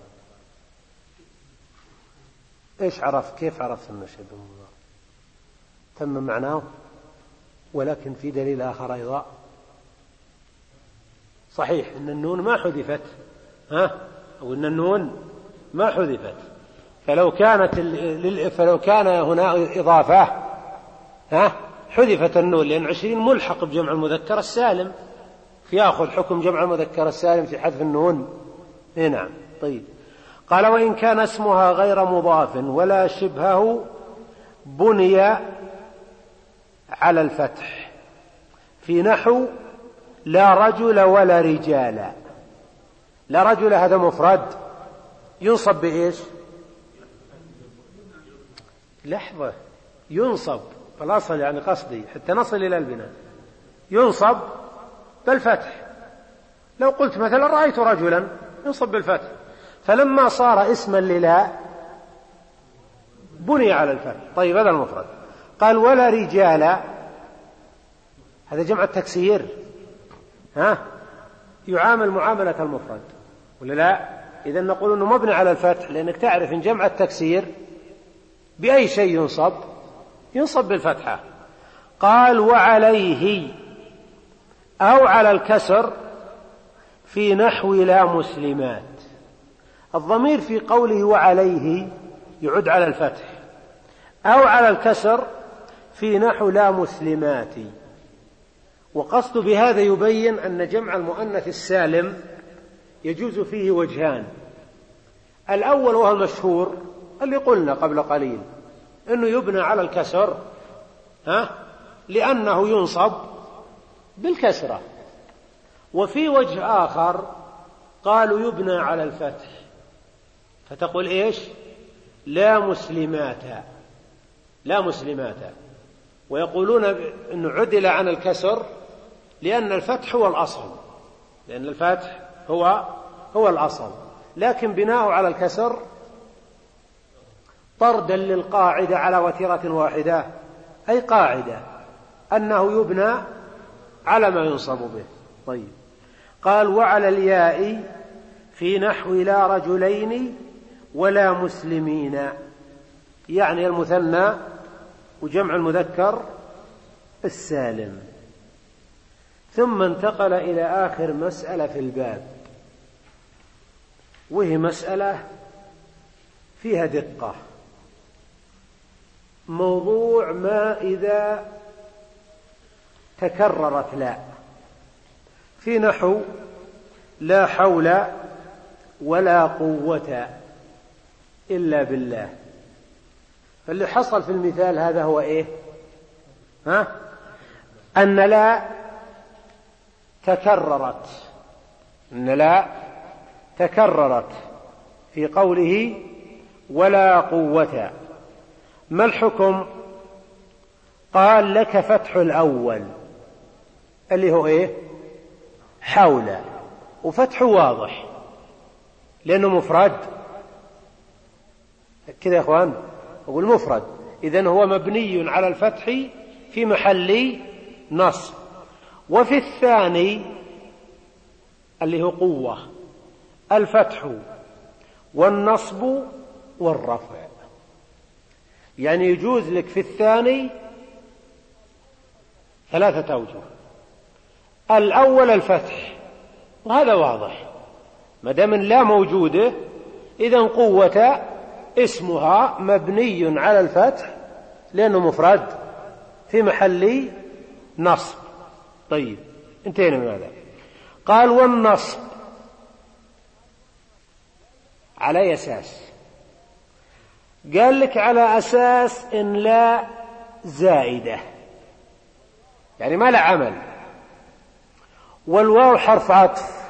Speaker 1: إيش عرفت؟ كيف عرفت أن شيء بالمضارع تم معناه؟ ولكن في دليل آخر أيضا صحيح أن النون ما حذفت، ها؟ أو أن النون ما حذفت، فلو كانت فلو كان هنا إضافة ها حذفت النون، لأن عشرين ملحق بجمع المذكر السالم، فيأخذ حكم جمع المذكر السالم في حذف النون. إيه نعم. طيب قال وإن كان اسمها غير مضاف ولا شبهه بني على الفتح في نحو لا رجل ولا رجال. لا رجل هذا مفرد ينصب بإيش؟ لحظة، ينصب بالأصل يعني قصدي حتى نصل إلى البناء، ينصب بالفتح. لو قلت مثلا رأيت رجلا ينصب بالفتح، فلما صار اسما للا بني على الفتح. طيب هذا المفرد. قال ولا رجال هذا جمع التكسير، ها يعامل معاملة المفرد ولا لا؟ إذا نقول أنه مبني على الفتح لأنك تعرف إن جمع التكسير بأي شيء ينصب؟ ينصب بالفتحة. قال وعليه أو على الكسر في نحو لا مسلمات. الضمير في قوله وعليه يعود على الفتح أو على الكسر في نحو لا مسلمات. وقصد بهذا يبين أن جمع المؤنث السالم يجوز فيه وجهان. الأول وهو المشهور اللي قلنا قبل قليل أنه يبنى على الكسر، ها لأنه ينصب بالكسرة. وفي وجه آخر قالوا يبنى على الفتح، فتقول إيش؟ لا مسلمات، لا مسلمات. ويقولون أنه عدل عن الكسر لأن الفتح هو الأصل، لأن الفتح هو هو الأصل، لكن بناء على الكسر طردا للقاعدة على وتيرة واحدة، أي قاعدة أنه يبنى على ما ينصب به. طيب قال وعلى الياء في نحو لا رجلين ولا مسلمين، يعني المثنى وجمع المذكر السالم. ثم انتقل إلى آخر مسألة في الباب، وهي مسألة فيها دقة. موضوع ما إذا تكررت لا في نحو لا حول ولا قوة إلا بالله. فاللي حصل في المثال هذا هو إيه؟ ها؟ أن لا تكررت، أن لا تكررت في قوله ولا قوة. ما الحكم؟ قال لك فتح الأول اللي هو إيه؟ حول، وفتح واضح لأنه مفرد كذا يا أخوان، أقول مفرد، إذن هو مبني على الفتح في محل نصب. وفي الثاني اللي هو قوة الفتح والنصب والرفع، يعني يجوز لك في الثاني ثلاثة أوجه. الأول الفتح، وهذا واضح ما دام لا موجودة، إذن قوة اسمها مبني على الفتح لأنه مفرد في محل نصب. طيب انتهينا من هذا. قال والنصب على أي أساس؟ قال لك على أساس إن لا زائدة، يعني ما لا عمل، والواو حرف عطف،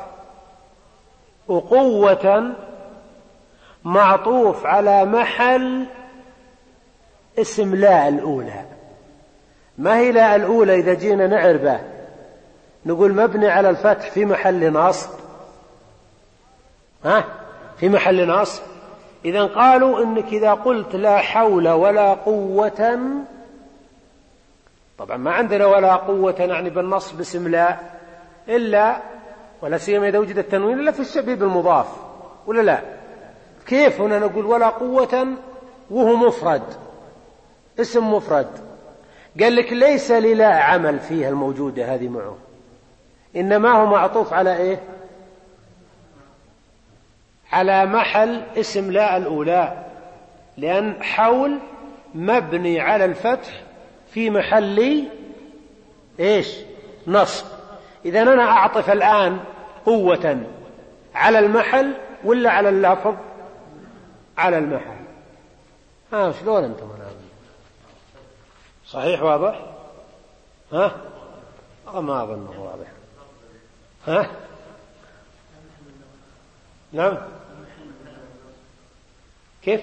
Speaker 1: وقوة معطوف على محل اسم لا الأولى. ما هي لا الأولى إذا جينا نعربه نقول مبني على الفتح في محل نصب، ها في محل نصب. إذن قالوا إنك إذا قلت لا حول ولا قوة طبعا ما عندنا ولا قوة يعني بالنصب باسم لا إلا ولا سيما إذا وجد التنوين إلا في الشبيه بالمضاف ولا لا. كيف هنا نقول ولا قوة وهو مفرد اسم مفرد؟ قال لك ليس للا عمل فيها الموجودة هذه معه، إنما هو معطوف على إيه؟ على محل اسم لا الأولى، لأن حول مبني على الفتح في محل إيش؟ نصب. إذا أنا أعطف الآن قوة على المحل ولا على اللفظ؟ على المحل. ها شلون أنتم هنا؟ صحيح واضح؟ ها؟ ما أظنه واضح. ها؟ نعم. كيف؟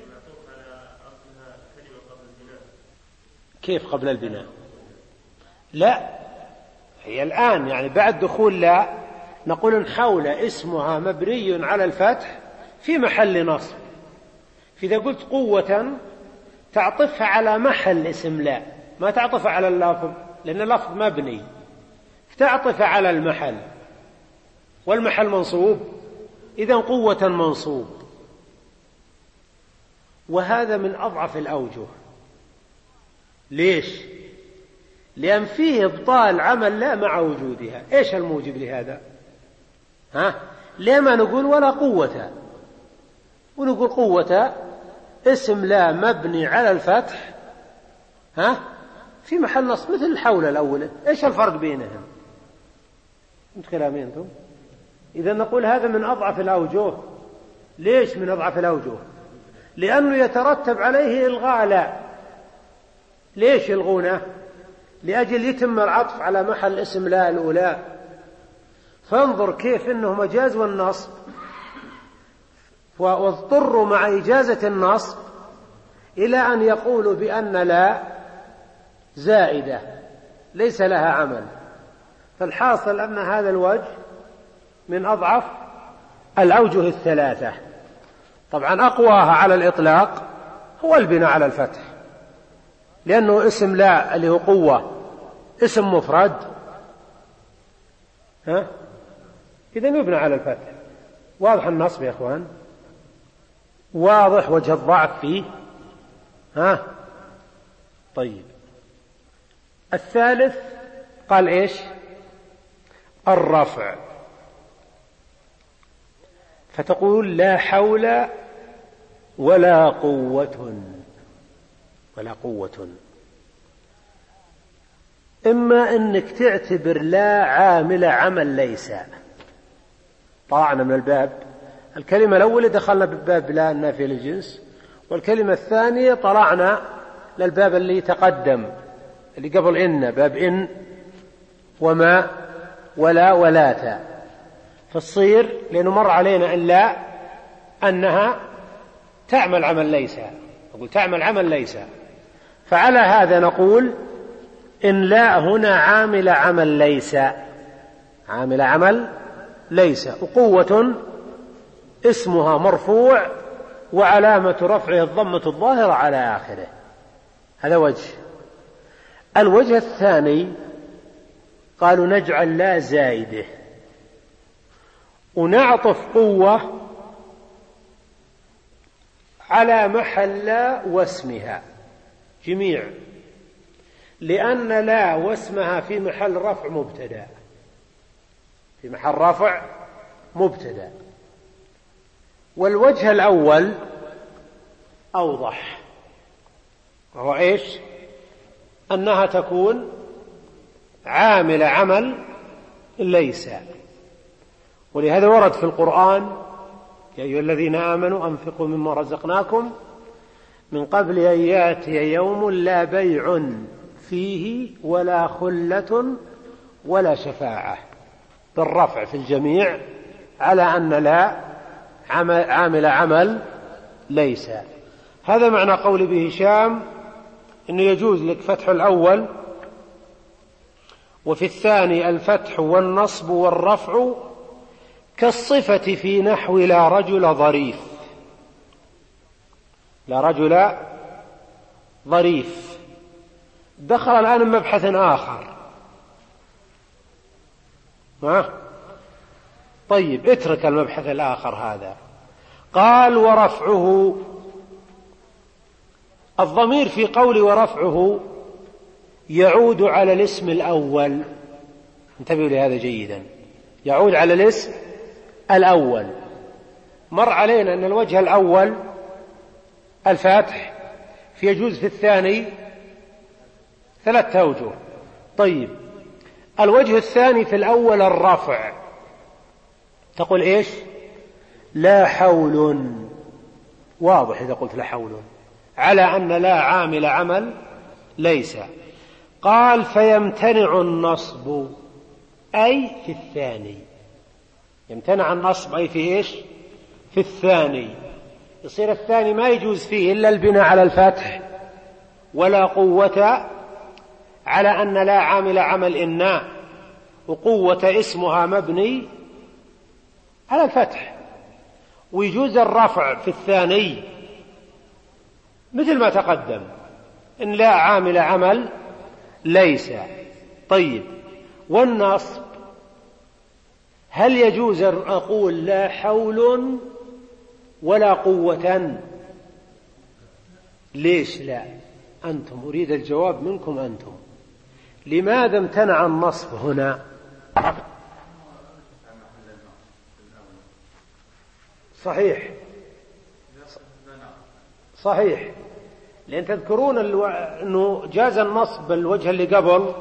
Speaker 1: كيف قبل البناء؟ لا، هي الآن يعني بعد دخول لا نقول إن حول اسمها مبني على الفتح في محل نصب. فإذا قلت قوة تعطفها على محل اسم لا، ما تعطفها على اللفظ، لأن اللفظ مبني، تعطف على المحل، والمحل منصوب، إذن قوة منصوب. وهذا من أضعف الأوجه. ليش؟ لأن فيه إبطال عمل لا مع وجودها. إيش الموجب لهذا؟ ها؟ لما نقول ولا قوة، ونقول قوة اسم لا مبني على الفتح ها في محل نصب مثل الحول الأولى. إيش الفرق بينهم؟ انت كلامي انتم. إذا نقول هذا من أضعف الأوجه. ليش من أضعف الأوجه؟ لأنه يترتب عليه إلغاء لا. ليش يلغونه؟ لأجل يتم العطف على محل اسم لا الأولى. فانظر كيف إنه مجاز والنصب، واضطروا مع إجازة النصب إلى أن يقولوا بأن لا زائدة ليس لها عمل. فالحاصل أن هذا الوجه من أضعف الأوجه الثلاثة. طبعا أقواها على الإطلاق هو البناء على الفتح، لأنه اسم لا اللي هو قوة اسم مفرد ها إذن يبنى على الفتح. واضح النصب يا أخوان؟ واضح وجه الضعف فيه؟ ها طيب. الثالث قال إيش؟ الرفع. فتقول لا حول ولا قوة ولا قوة. إما أنك تعتبر لا عامل عمل ليس. طلعنا من الباب. الكلمة الأولى دخلنا بباب لا النافية للجنس، والكلمة الثانية طلعنا للباب اللي تقدم اللي قبل إن، باب إن وما ولا ولاتا. فالصير لأنه مر علينا إن لا أنها تعمل عمل ليس، نقول تعمل عمل ليس. فعلى هذا نقول إن لا هنا عامل عمل ليس، عامل عمل ليس. وقوة اسمها مرفوع وعلامة رفعه الضمة الظاهرة على آخره. هذا وجه. الوجه الثاني قالوا نجعل لا زائدة ونعطف قوة على محل لا واسمها جميع، لأن لا واسمها في محل رفع مبتدأ، في محل رفع مبتدأ. والوجه الأول أوضح، وهو إيش؟ أنها تكون عامل عمل ليس. ولهذا ورد في القرآن يا أيها الذين آمنوا أنفقوا مما رزقناكم من قبل أن يأتي يوم لا بيع فيه ولا خلة ولا شفاعة، بالرفع في الجميع على أن لا عامل عمل ليس. هذا معنى قول به هشام إنه يجوز لك فتح الأول وفي الثاني الفتح والنصب والرفع كالصفة في نحو لا رجل ظريف. لا رجل ظريف دخل الآن مبحث آخر. ها؟ طيب اترك المبحث الآخر هذا. قال ورفعه، الضمير في قول ورفعه يعود على الاسم الأول. انتبهوا لهذا جيدا، يعود على الاسم الأول. مر علينا أن الوجه الأول الفتح، فيجوز في الثاني ثلاثة أوجه. طيب الوجه الثاني في الأول الرفع، تقول إيش؟ لا حول، واضح إذا قلت لا حول، على أن لا عامل عمل ليس. قال فيمتنع النصب أي في الثاني، يمتنع النصب أي في إيش؟ في الثاني. يصير الثاني ما يجوز فيه إلا البناء على الفتح، ولا قوة على أن لا عامل عمل إنا، وقوة اسمها مبني على الفتح. ويجوز الرفع في الثاني مثل ما تقدم، إن لا عامل عمل ليس. طيب والنصب هل يجوز أن أقول لا حول ولا قوة؟ ليش لا؟ أنتم، أريد الجواب منكم أنتم. لماذا امتنع النصب هنا؟ صحيح صحيح، لأن تذكرون الو... أنه جاز النصب بالوجه اللي قبل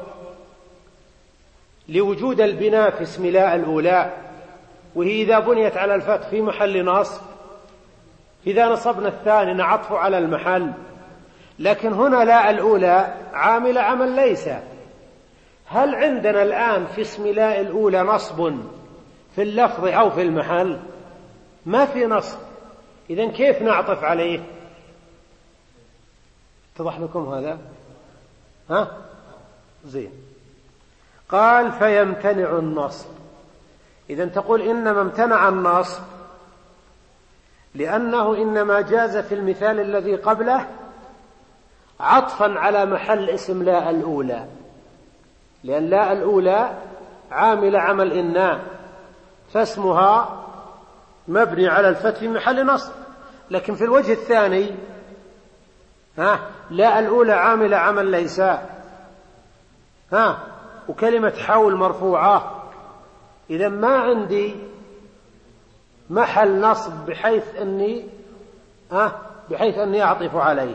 Speaker 1: لوجود البناء في اسم لا الأولى، وهي إذا بنيت على الفتح في محل نصب، إذا نصبنا الثاني نعطف على المحل. لكن هنا لا الأولى عامل عمل ليس. هل عندنا الآن في اسم لا الأولى نصب في اللفظ أو في المحل؟ ما في نصب، إذن كيف نعطف عليه؟ اتضح لكم هذا؟ ها؟ زين. قال فيمتنع النصب. إذن تقول إنما امتنع النصب لأنه إنما جاز في المثال الذي قبله عطفا على محل اسم لا الأولى، لأن لا الأولى عامل عمل إنا، فاسمها مبني على الفتح في محل نصب. لكن في الوجه الثاني ها لا الأولى عامل عمل ليس، ها وكلمة حول مرفوعة، إذا ما عندي محل نصب بحيث أني ها بحيث أني أعطف عليه.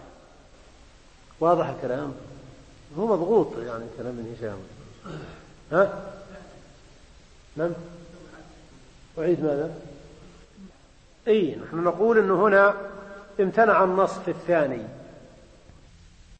Speaker 1: واضح الكلام؟ هو مضغوط يعني كلام ابن هشام. ها نعم، أعيد ماذا؟ اي نحن نقول انه هنا امتنع النص في الثاني